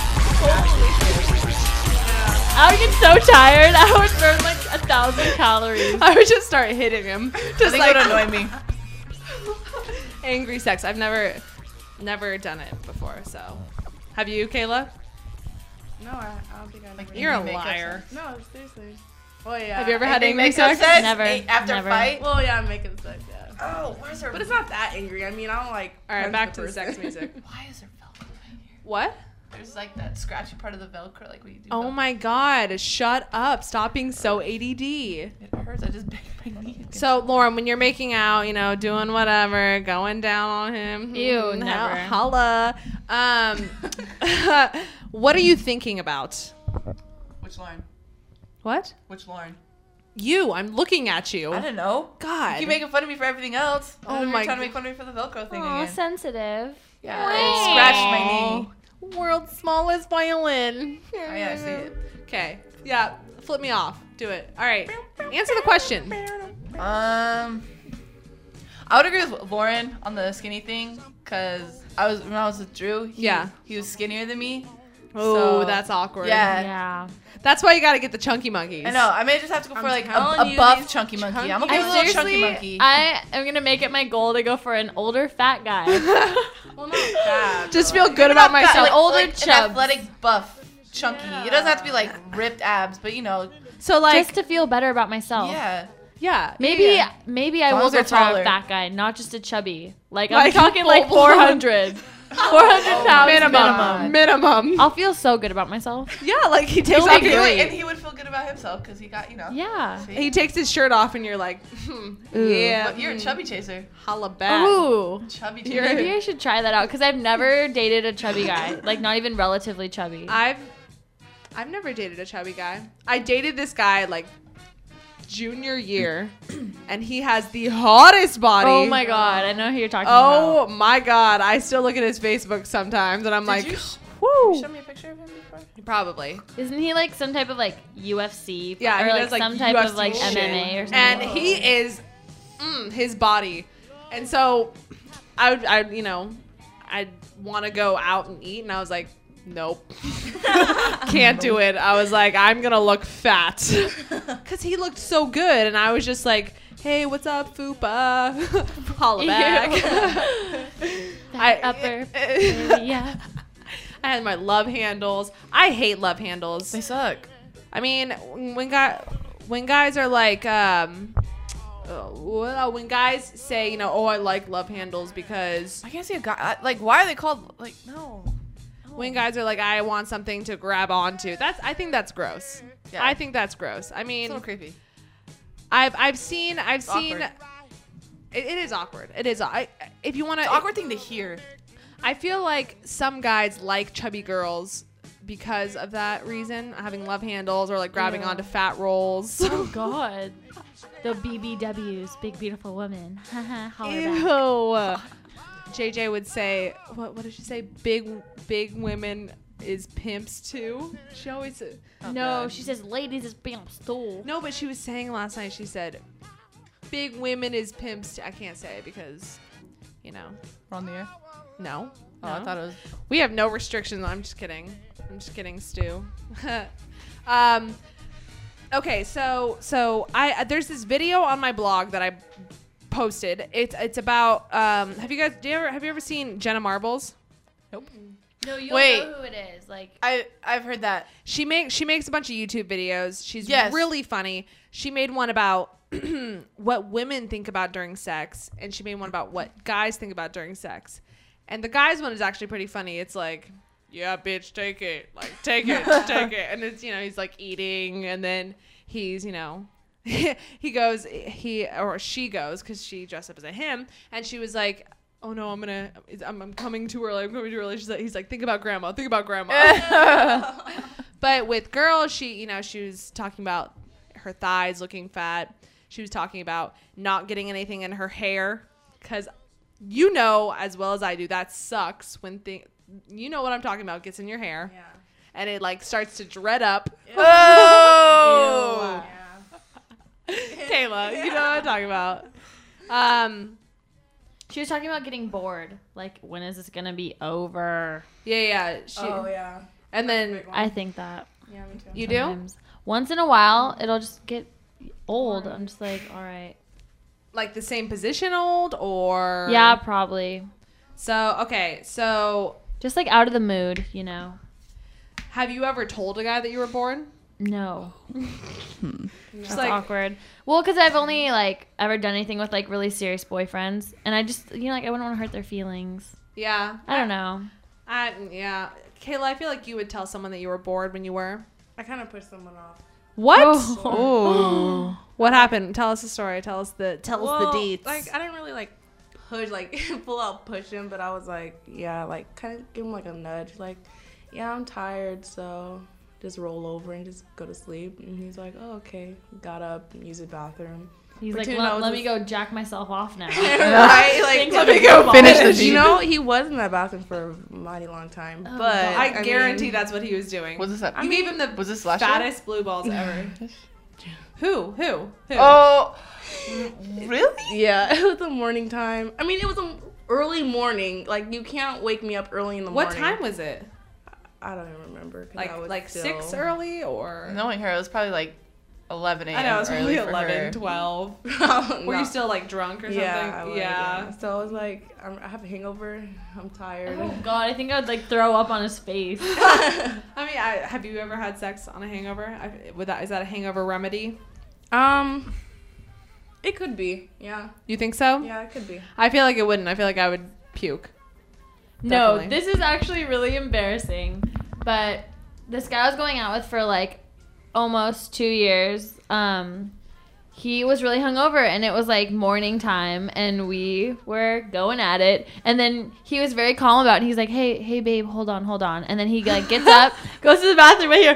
I would get so tired. I would burn like 1,000 calories. I would just start hitting him. I Just think like it would annoy me. angry sex. I've never done it before. So, have you, Kayla? No, I don't think I never. You're a makeup liar. No, seriously. Oh yeah. Have you ever had Anything angry makeup sex? Never, After never. a fight? Well, yeah, I'm making sex. Yeah. Oh, where's her? But it's not that angry. I mean, I don't like. All right, punch back to the person. sex music. Why is there Velcro right here? What? There's like that scratchy part of the Velcro, like what you do. Oh my God! Shut up! Stop being so ADD. It hurts. I just banged my knee. against So, Lauren, when you're making out, doing whatever, going down on him, Ew, never. holla. What are you thinking about? Which Lauren? What? Which Lauren? You. I'm looking at you. I don't know. God. You keep making fun of me for everything else. Oh You're my trying to God. make fun of me for the Velcro thing Oh, again. sensitive. Yeah, it scratched my knee. World's smallest violin. Oh yeah, I see it. Okay. Yeah. Flip me off. Do it. All right. Answer the question. I would agree with Lauren on the skinny thing, cause when I was with Drew, he was skinnier than me, Oh, that's awkward. Yeah. Yeah. That's why you got to get the chunky monkeys. I know. I may just have to go for like telling a you, buff these chunky monkey. chunky- I'm gonna get a little chunky monkey. I am gonna make it my goal to go for an older fat guy. Well, not bad. Just feel good about Not fat, myself. Like older an chubs. athletic buff chunky. It doesn't have to be like ripped abs, but you know, So like, Just to feel better about myself. yeah. yeah, Maybe yeah. maybe I long will as go they're for a taller. fat guy, not just a chubby. Like I'm Like talking like full blown. 400. 400 pounds minimum. minimum. I'll feel so good about myself. Yeah, like he takes He'll off be your, great. And he would feel good about himself because he got, you know. Yeah. he takes his shirt off, and you're like, yeah, But you're a chubby chaser. holla back. Ooh. Chubby You're- chaser. Maybe I should try that out because I've never dated a chubby guy. Like not even relatively chubby. I've never dated a chubby guy. I dated this guy like junior year, and he has the hottest body. Oh my god, I know who you're talking Oh about. my god, I still look at his Facebook sometimes, and I'm like, you whoo. Show me a picture of him before. Probably. Isn't he like some type of like UFC? Yeah, or he like does, like, some type UFC of like shit. MMA or something. And he is his body. And so I you know, I'd want to go out and eat, and I was like, nope. Can't do it. I was like, I'm going to look fat. Cuz he looked so good, and I was just like, hey, what's up, Fupa? Holla back. Upper. Yeah. I had my love handles. I hate love handles. They suck. I mean, when guys are like, when guys say, you know, oh, I like love handles because I can't see a guy. Like, why are they called? Like, no. when guys are like, I want something to grab onto. I think that's gross. Yeah. I think that's gross. I It's a mean, little creepy. I've seen. awkward. It is awkward. It is. If you want It's to, an awkward thing to hear. I feel like some guys like chubby girls because of that reason, having love handles or like grabbing onto fat rolls. Oh god. The BBWs, big beautiful woman. Haha, holler back. Ew. JJ would say, what did she say? Big women is pimps too. She always said, No, she says ladies is being stool. no, but she was saying last night, she said, big women is pimps too. I can't say it because, you know, We're on the air. no. Oh, I thought it was. We have no restrictions. I'm just kidding. Stu. Okay, so I there's this video on my blog that I posted. It's about have you ever seen Jenna Marbles? Nope. No, you Wait. don't know who it is. Like I've heard that. She makes a bunch of YouTube videos. She's Yes. really funny. She made one about what women think about during sex, and she made one about what guys think about during sex. And the guys one is actually pretty funny. It's like, yeah, bitch, take it. Like, take it, take it. And it's, you know, he's like eating, and then he's, you know, she goes, because she dressed up as a him, and she was like, oh no, I'm coming too early. I'm coming too early. He's like, think about grandma. Think about grandma. But with girls, she was talking about her thighs looking fat. She was talking about not getting anything in her hair, because you know as well as I do that sucks when you know what I'm talking about, gets in your hair, Yeah. and it like starts to dread up. Oh. Kayla, you know what I'm talking about. she was talking about getting bored. Like when is this gonna be over? Yeah. Oh yeah. And then I think that. Yeah, me too. you do. Sometimes. Once in a while, it'll just get old. I'm just like, all right. Like the same position old, or Yeah, probably. So Just like out of the mood, you know. have you ever told a guy that you were bored? No. Just That's like, awkward. Well, because I've only like ever done anything with like really serious boyfriends, and I just like I wouldn't want to hurt their feelings. yeah, I don't know. yeah. Kayla, I feel like you would tell someone that you were bored when you were. I kind of pushed someone off. What? Oh. What happened? Tell us the story. Tell us the Well, deets. Like I didn't really like push, like full out push him, but I was like, yeah, like kind of give him like a nudge, like, yeah, I'm tired, so just roll over and just go to sleep. And he's like, oh, okay. Got up and used the bathroom. He's like, Pretending I was let me just- go jack myself off now. Right? Like, Let me go finish the You know, he was in that bathroom for a mighty long time, Oh, but I guarantee mean, that's what he was doing. Was this at? You gave him the Was this last year? fattest blue balls ever. Who? Oh. Really? Yeah, it was the morning time. I mean, it was an early morning. Like, you can't wake me up early in the What morning. time was it? I don't even remember. 'Cause I was Like still... 6 early or? Knowing her, it was probably like 11 a.m. I know, it was probably early for 11, her. 12. No. Were you still like drunk or something? Yeah, I was, yeah. So I was like, I have a hangover. I'm tired. Oh God, I think I would like throw up on his face. I mean, have you ever had sex on a hangover? Is that a hangover remedy? It could be. Yeah. You think so? Yeah, it could be. I feel like it wouldn't. I feel like I would puke. No, Definitely. this is actually really embarrassing. But this guy I was going out with for like almost 2 years. He was really hungover and it was like morning time and we were going at it. And then he was very calm about it. He's like, hey babe, hold on. And then he like gets up, goes to the bathroom right here.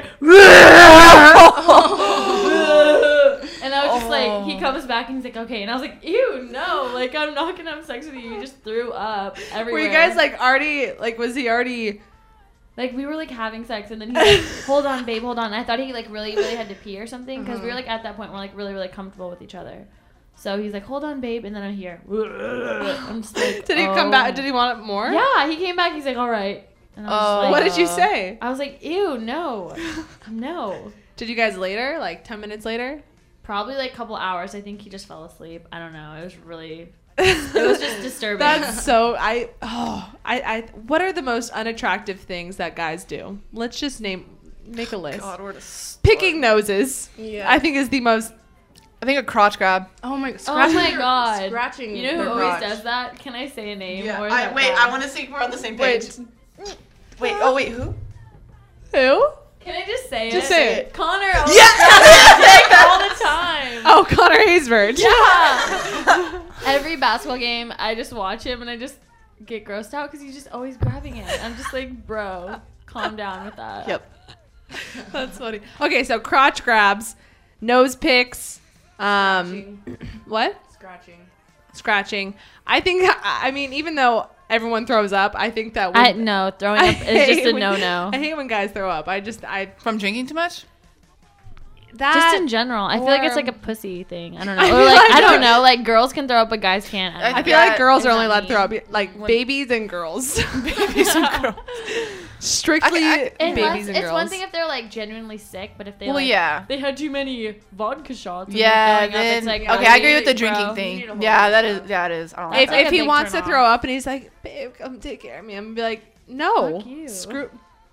And I was just like, he comes back and he's like, okay. And I was like, ew, no, like I'm not gonna have sex with you. You just threw up everywhere. Were you guys like already, like was he already? Like, we were, like, having sex, and then he's like, hold on, babe, hold on. And I thought he, like, really, really had to pee or something, because we were, like, at that point, we're, like, really, really comfortable with each other. So he's like, hold on, babe, and then I'm here. I'm just like, Did he come back? Did he want it more? Yeah, he came back, he's like, all right. And I was like, what did you say? I was like, ew, no. No. Did you guys later, like 10 minutes later? Probably, like, a couple hours. I think he just fell asleep. I don't know. It was really... It was just disturbing. That's so I what are the most unattractive things that guys do? Let's just make a list. God, Picking noses. Yeah. I think is the most. I think a crotch grab. Oh my God. Scratching. You know who the always crotch. does that? Can I say a name? Yeah. Or is that Wait, bad? I want to see if we're on the same page. Wait. Oh wait, who? Who? Can I just say Just it? say it. Connor always does it all the time. Oh, Connor Haysbert. Yeah. Every basketball game, I just watch him and I just get grossed out because he's just always grabbing it. I'm just like, bro, calm down with that. Yep. That's funny. Okay, so crotch grabs, nose picks, what? Scratching. I think. I mean, even though everyone throws up, I think that. No, throwing up is just a no-no. I hate when guys throw up. From drinking too much? Just in general, I feel like it's like a pussy thing. I don't know. I Or feel like like I don't know. Like girls can throw up, but guys can't. I feel like girls are Is only that allowed to throw up, mean? like babies and girls. Babies and girls. Strictly babies and girls. It's one thing if they're like genuinely sick, but if they they had too many vodka shots. And Yeah, they're throwing up, it's like, okay, I agree with the bro, drinking you need thing. to hold Yeah, yourself. that is. I don't If, like if that. he big wants to turn throw up and he's like, babe, come take care of me, I'm gonna be like, no, Fuck you. screw.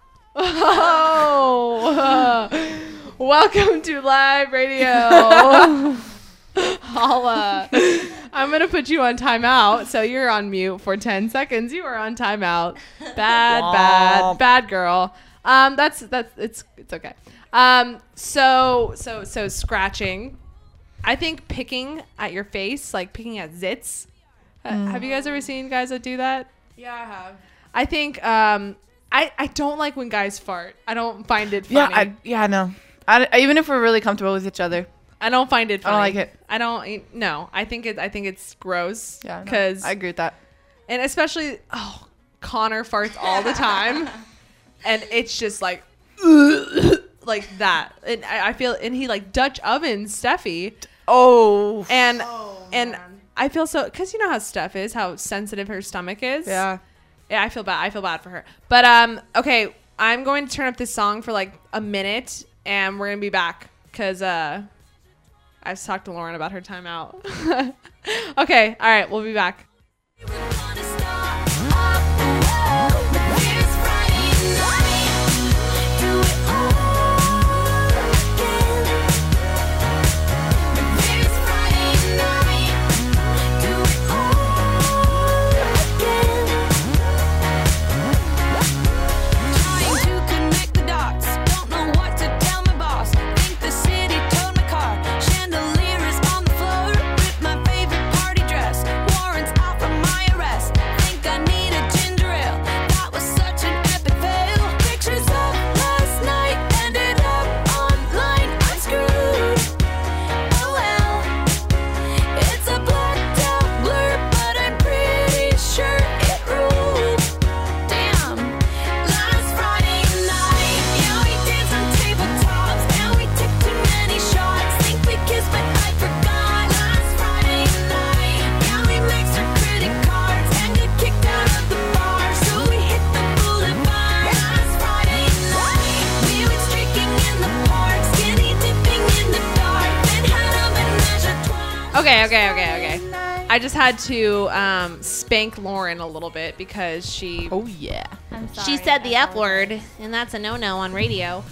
Oh, welcome to live radio. Holla. I'm gonna put you on timeout, so you're on mute for 10 seconds. You are on timeout. Bad girl. It's okay. So scratching. I think picking at your face, like picking at zits. Have you guys ever seen guys that do that? Yeah, I have. I think I don't like when guys fart. I don't find it funny. No. Even if we're really comfortable with each other. I don't find it funny. I don't like it. I don't. No, I think it's gross. Yeah, because I agree with that. And especially, Connor farts all the time, and it's just like that. And I feel, and he like Dutch ovens Steffi. And I feel so, because you know how Steph is, how sensitive her stomach is. Yeah, I feel bad for her. But okay, I'm going to turn up this song for like a minute, and we're gonna be back because I've talked to Lauren about her timeout. Okay, all right, we'll be back. Chandelier is on the floor with my favorite party dress. Warren's Okay. I just had to spank Lauren a little bit because she Oh yeah. I'm sorry. she said the F word, and that's a no-no on radio.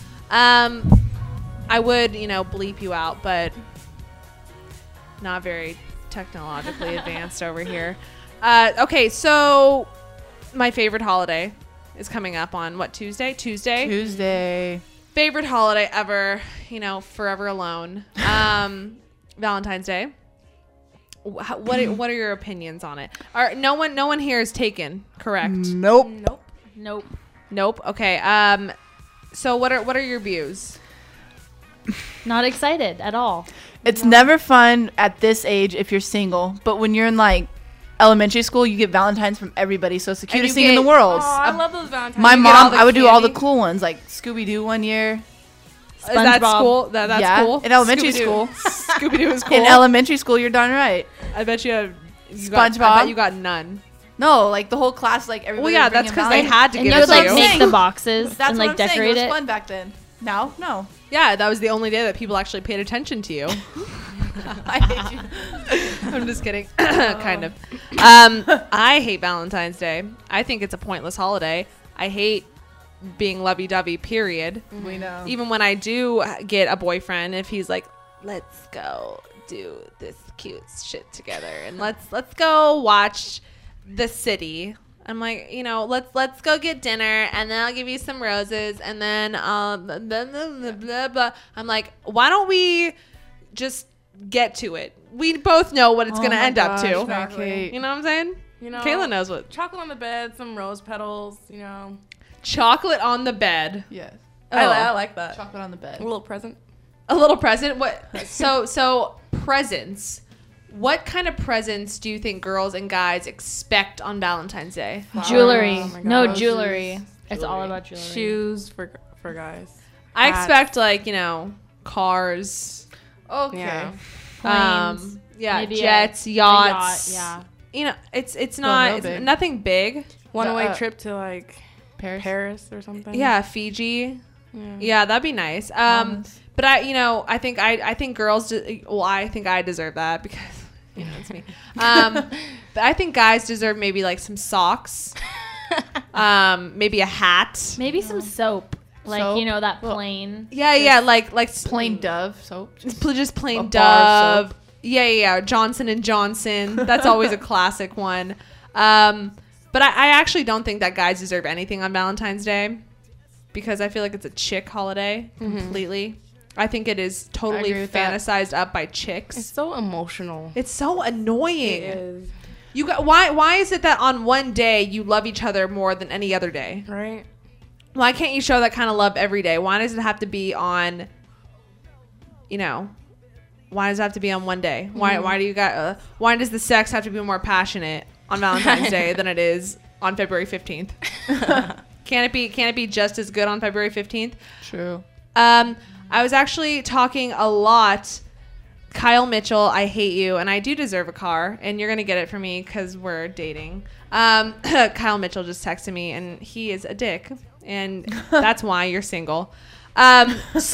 I would, bleep you out, but not very technologically advanced over here. Okay, so my favorite holiday is coming up on what, Tuesday? Tuesday. Favorite holiday ever, forever alone. Valentine's Day. What are your opinions on it? No one here is taken, correct? Nope. Nope. Okay. So what are your views? Not excited at all. It's never fun at this age if you're single, but when you're in like elementary school, you get Valentines from everybody, so it's the cutest thing in the world. Oh, I love those Valentines. My You get all mom, the I would do all the candy? cool ones, like Scooby-Doo one year. Is that SpongeBob. school? That's Yeah, cool. in elementary Scooby-Doo. Scooby-Doo is cool. In elementary school, you're darn right. I bet you have I SpongeBob. bet you got none. No, like the whole class, like Well, everybody. yeah, would bring that's in because they Valentines. had to And give you it would to like you. make the boxes That's and what like I'm saying. decorate It it. was fun back then. Now, no. Yeah, that was the only day that people actually paid attention to you. I hate you. I'm just kidding. Kind of. I hate Valentine's Day. I think it's a pointless holiday. I hate being lovey-dovey, period. We know. Even when I do get a boyfriend, if he's like, let's go do this cute shit together and let's go watch The City. I'm like, let's go get dinner, and then I'll give you some roses, and then blah, blah, blah, blah, blah. I'm like, why don't we just get to it? We both know what it's gonna my end up gosh, to. Mary Kate. You know what I'm saying? Kayla knows what. Chocolate on the bed, some rose petals, Chocolate on the bed. Yes. I like that. Chocolate on the bed. A little present. A little present. What? So presents. What kind of presents do you think girls and guys expect on Valentine's Day? Jewelry. Oh my No gosh. jewelry. It's all about jewelry. Shoes for guys. I Hats. expect cars. Okay. Yeah. Planes. Maybe Maybe jets, a yachts. yacht, yeah. It's real not it's big. nothing big. One-way trip to like Paris. Paris or something. Yeah, Fiji. Yeah. Yeah, that'd be nice. Promise. But I think girls. I think I deserve that because it's me. But I think guys deserve maybe like some socks, maybe a hat. Maybe some soap. Like, Soap? that plain. Yeah, like Plain Dove soap. just plain A bar Dove. soap. Yeah. Johnson & Johnson. That's always a classic one. But I actually don't think that guys deserve anything on Valentine's Day because I feel like it's a chick holiday completely. I think it is totally agree with that. fantasized up by chicks. It's so emotional. It's so annoying. It is. You got why is it that on one day you love each other more than any other day? Right? Why can't you show that kind of love every day? Why does it have to be on why does it have to be on one day? Why does the sex have to be more passionate on Valentine's Day than it is on February 15th? Can it be just as good on February 15th? True. I was actually talking a lot. Kyle Mitchell, I hate you, and I do deserve a car, and you're gonna get it for me because we're dating. Kyle Mitchell just texted me, and he is a dick, and that's why you're single. That's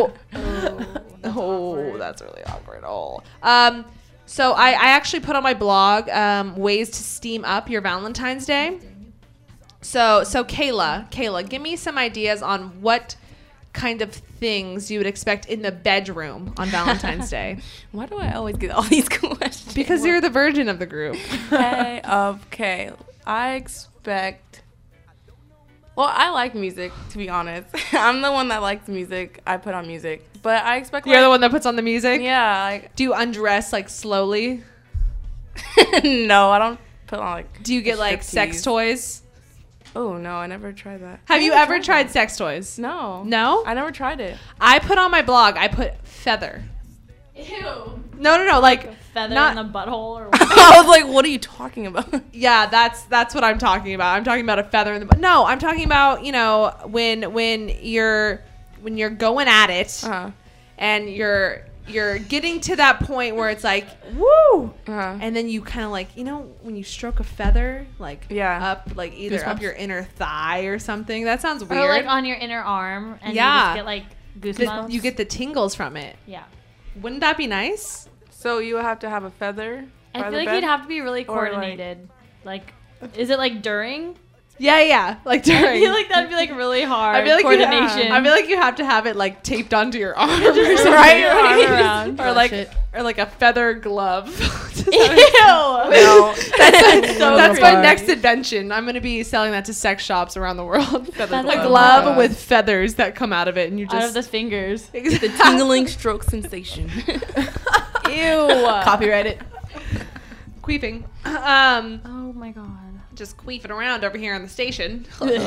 really awkward. So I actually put on my blog ways to steam up your Valentine's Day. So Kayla, give me some ideas on what kind of things you would expect in the bedroom on Valentine's Day. Why do I always get all these questions? Because you're the virgin of the group. Okay. I expect. Well, I like music, to be honest. I'm the one that likes music. I put on music, but I expect. You're the one that puts on the music? Yeah. Like, Do you undress like slowly? no, I don't put on like. Do you get like sex striptease. toys? Oh no, I never tried that. Have you ever tried sex toys? No. No? I never tried it. I put on my blog, I put feather. Ew. No, like Feather not- in the butthole or what? I was like, what are you talking about? yeah, that's what I'm talking about. I'm talking about a feather in the no, I'm talking about, when you're going at it and you're getting to that point where it's like, woo! And then you kind of like, when you stroke a feather, like up, like either up Goosebumps? your inner thigh or something. That sounds weird. Or like on your inner arm. And Yeah. you just get like goosebumps. You get the tingles from it. Yeah. Wouldn't that be nice? So you would have to have a feather. I by feel the like bed? you'd have to be really Or, like- coordinated. Like, is it like during? Yeah, like I during. feel like that'd be like really hard. I feel like coordination. I feel like you have to have it like taped onto your arm, or Just something. wrap your arm around. or like a feather glove. Ew. No. That's so my creepy. next invention. I'm gonna be selling that to sex shops around the world. Feather A glove. glove Oh my with feathers that come out of it, and you Out of just the fingers. The tingling stroke sensation. ew. Copyright it. Queefing. Oh my god. Just queefing around over here on the station.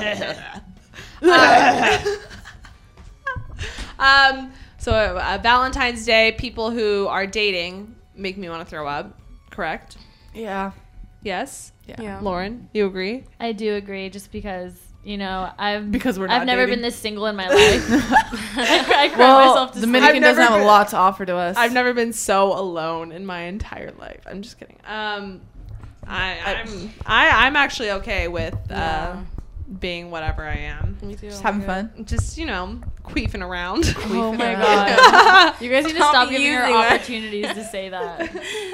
So Valentine's Day, people who are dating make me want to throw up. Correct? Yeah. Yes. Yeah. Lauren, you agree? I do agree, just because Because we're not I've never dating. been this single in my life. I cry Well, myself to sleep. Dominican I've doesn't never have a been- lot to offer to us. I've never been so alone in my entire life. I'm just kidding. I'm actually okay with being whatever I am. Me too. Just having fun. Just queefing around. Oh my around. god. You guys need to Stop stop giving her using that. opportunities to say that.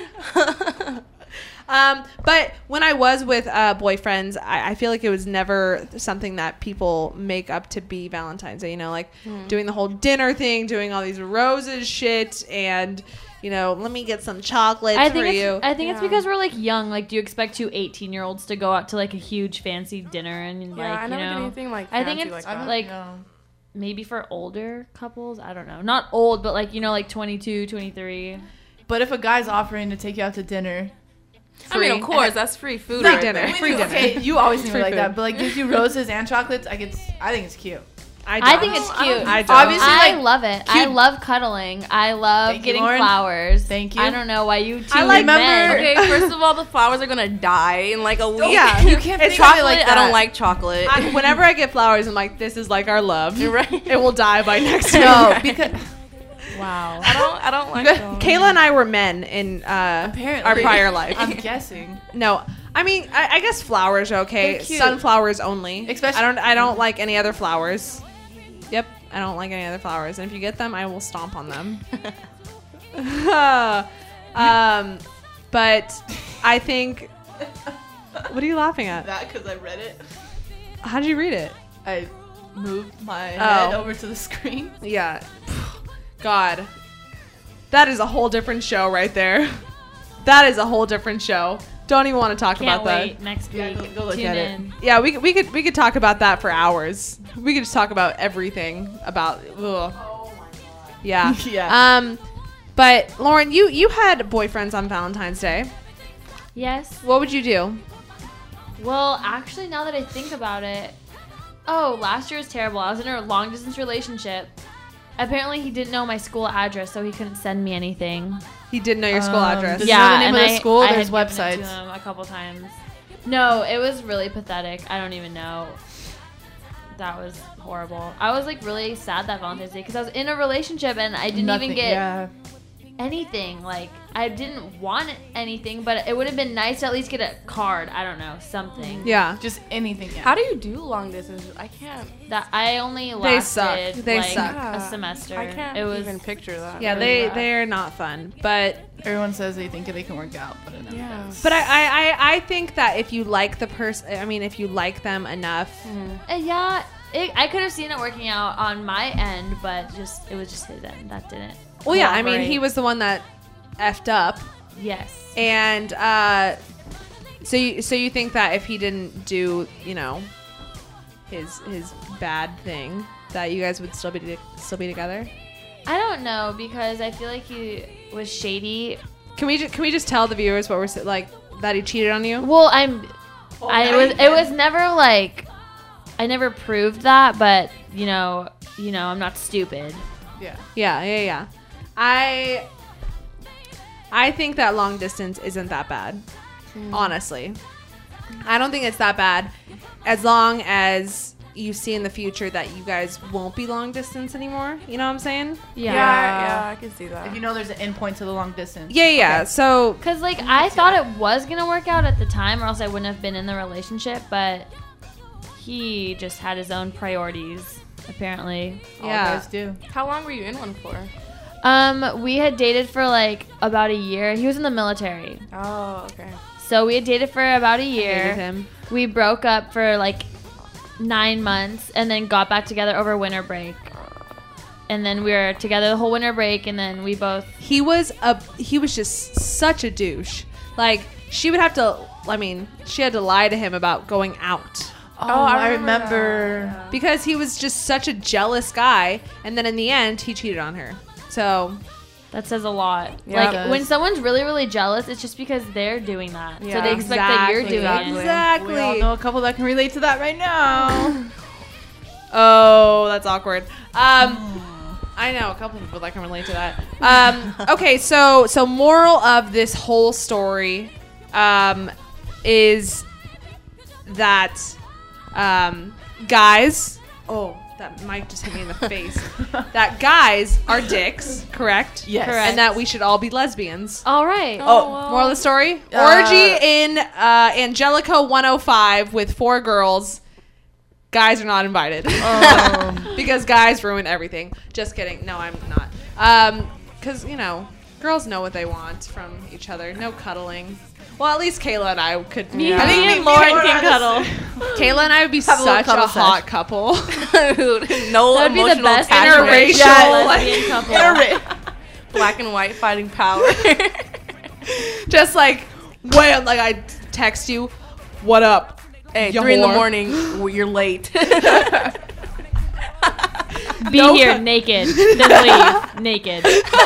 But when I was with boyfriends, I feel like it was never something that people make up to be Valentine's Day. Doing the whole dinner thing, doing all these roses shit, and let me get some chocolates I for think you. it's Yeah. because we're like young. Like, do you expect 2 18-year-olds to go out to like a huge fancy dinner and Yeah, I like never did anything like I think fancy it's like that. like maybe for older couples. I don't know, not old, but like like 22, 23. But if a guy's offering to take you out to dinner, I mean, of course, that's free food. Free right dinner. there. Free dinner. okay, you always think Free like food. that, but like gives you roses and chocolates, I think it's cute. I think it's cute. I don't. Obviously, I like, love it. I cute- love cuddling. I love Thank you, getting Lauren. flowers. Thank you. I don't know why you two I like- men. Okay, first of all, the flowers are gonna die in like a week. Yeah, you can't it's think of it chocolate. like I that. don't like chocolate. Whenever I get flowers, I'm like, this is like our love. You're right. It will die by next week. No, because Wow. I don't like them. Kayla and I were men in apparently our prior life. I'm guessing. No, I mean, I guess flowers are okay. They're cute. Sunflowers only. Especially- I don't like any other flowers. Yep, I don't like any other flowers. And if you get them, I will stomp on them. But I think. What are you laughing at? That because I read it. How did you read it? I moved my Oh. head over to the screen. Yeah. God. That is a whole different show right there. That is a whole different show. Don't even want to talk Can't about wait that. next Yeah, week. go look Tune at it. in. Yeah, we could talk about that for hours. We could just talk about everything about. Ugh. Yeah. Yeah. But Lauren, you had boyfriends on Valentine's Day. Yes. What would you do? Well, actually, now that I think about it, last year was terrible. I was in a long distance relationship. Apparently, he didn't know my school address, so he couldn't send me anything. He didn't know your school address. Does he know the name and of the school? I There's had given it websites. to him a couple times. No, it was really pathetic. I don't even know. That was horrible. I was like really sad that Valentine's Day because I was in a relationship and I didn't even get anything. Like, I didn't want anything, but it would have been nice to at least get a card. I don't know, something. Yeah. Just anything. Yeah. How do you do long distance? I can't. That I only They lasted suck. They like suck. a semester. I can't It was even picture that. Yeah, Really bad. they're not fun. But Everyone says they think they can work out, but it never Yeah. does. but I think that if you like the person, I mean, if you like them enough, yeah. I could have seen it working out on my end, but it was just his end that didn't. well, yeah. I mean, cooperate. he was the one that effed up, Yes. and so you think that if he didn't do his bad thing, that you guys would still be together? I don't know because I feel like he was shady. Can we just tell the viewers what we're like that he cheated on you? Well, it was never like I never proved that, but I'm not stupid. Yeah. I think that long distance isn't that bad. Honestly. I don't think it's that bad as long as you see in the future that you guys won't be long distance anymore. You know what I'm saying? Yeah, I can see that. If you know there's an end point to the long distance. Yeah. Okay. So Cause like I thought it was gonna work out at the time, or else I wouldn't have been in the relationship. But he just had his own priorities, apparently. All yeah. guys do. How long were you in one for? We had dated for like about a year. He was in the military. Oh, okay. So we had dated for about a year. Hated him. We broke up for like 9 months and then got back together over winter break. And then we were together the whole winter break, and then we both. He was just such a douche. Like, she would have to. I mean, she had to lie to him about going out. Oh, I remember. Because he was just such a jealous guy, and then in the end, he cheated on her. So That says a lot. Yeah, it Like, does. when someone's really, really jealous, it's just because they're doing that. So Yeah. they expect that you're doing it. Exactly. We all know a couple that can relate to that right now. Oh, that's awkward. I know a couple people that can relate to that. Okay, so moral of this whole story is that guys. Oh, that mic just hit me in the face. That guys are dicks, correct? Yes. Correct. And that we should all be lesbians. All right. Moral of the story: orgy in Angelica 105 with 4 girls. Guys are not invited because guys ruin everything. Just kidding. No, I'm not. Because girls know what they want from each other. No cuddling. Well, at least Kayla and I could. Me, I think me and Lauren can cuddle. Kayla and I would be Have a little such a cuddle hot couple. No That would be the emotional best attachment. interracial, lesbian couple. Black and white fighting power. Just like, wait, like I text you, what up? Hey, You 3 in the whore. morning, you're late. Be No here cut- naked, then leave naked.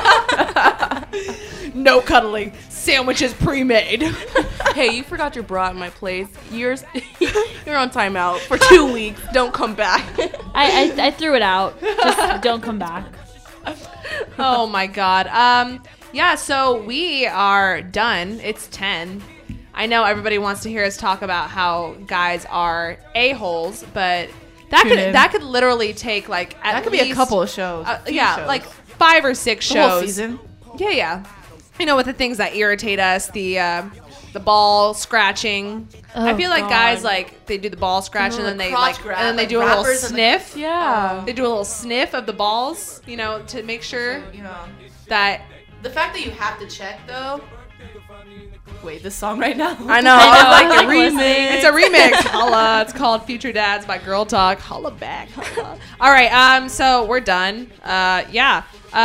No cuddling. Sandwiches pre-made. Hey, you forgot your bra at my place. You're on timeout for 2 weeks. Don't come back. I threw it out. Just don't come back. Oh my god. Yeah, so we are done. It's 10. I know everybody wants to hear us talk about how guys are a-holes, but Tune in. that could literally take like at That could be a least, couple of shows. yeah, shows. like 5 or 6 the shows. whole season. Yeah. With the things that irritate us, the ball scratching. I Oh, feel like God. guys like they do the ball scratch and then they like crotch grab, and then they like do a little rappers and the- sniff. Yeah. They do a little sniff of the balls, to make sure So, that the fact that you have to check though. Wait, this song right now. I know. I know, I was like I a like remix. it's a remix. Holla. It's called Future Dads by Girl Talk. Holla back. Holla. All right. So we're done. Yeah.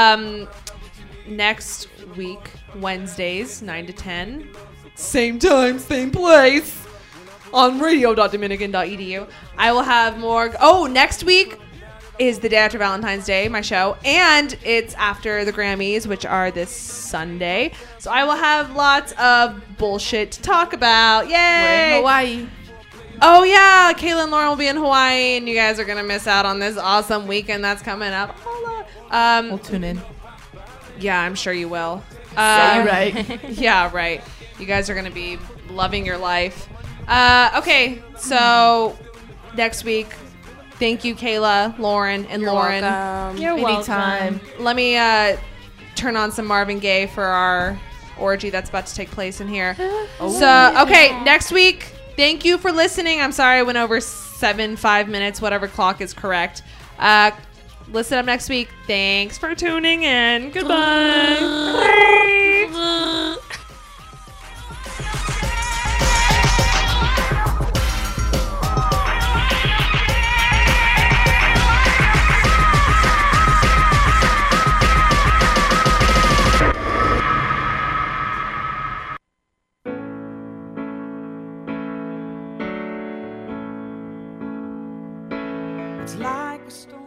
Next week, Wednesdays, 9 to 10. Same time, same place. On radio.dominican.edu. I will have more. Oh, next week is the day after Valentine's Day, my show. And it's after the Grammys, which are this Sunday. So I will have lots of bullshit to talk about. Yay! We're in Hawaii. Oh yeah, Kayla and Lauren will be in Hawaii, and you guys are gonna miss out on this awesome weekend that's coming up. We'll tune in. Yeah, I'm sure you will. Yeah, you're right. Yeah, right. You guys are gonna be loving your life. Okay, so next week, thank you, Kayla, Lauren, and Lauren. Welcome. You're Anytime. welcome. Let me turn on some Marvin Gaye for our orgy that's about to take place in here. Okay, next week. Thank you for listening. I'm sorry I went over 5 minutes, whatever clock is correct. Listen up next week. Thanks for tuning in. Goodbye. It's like a storm.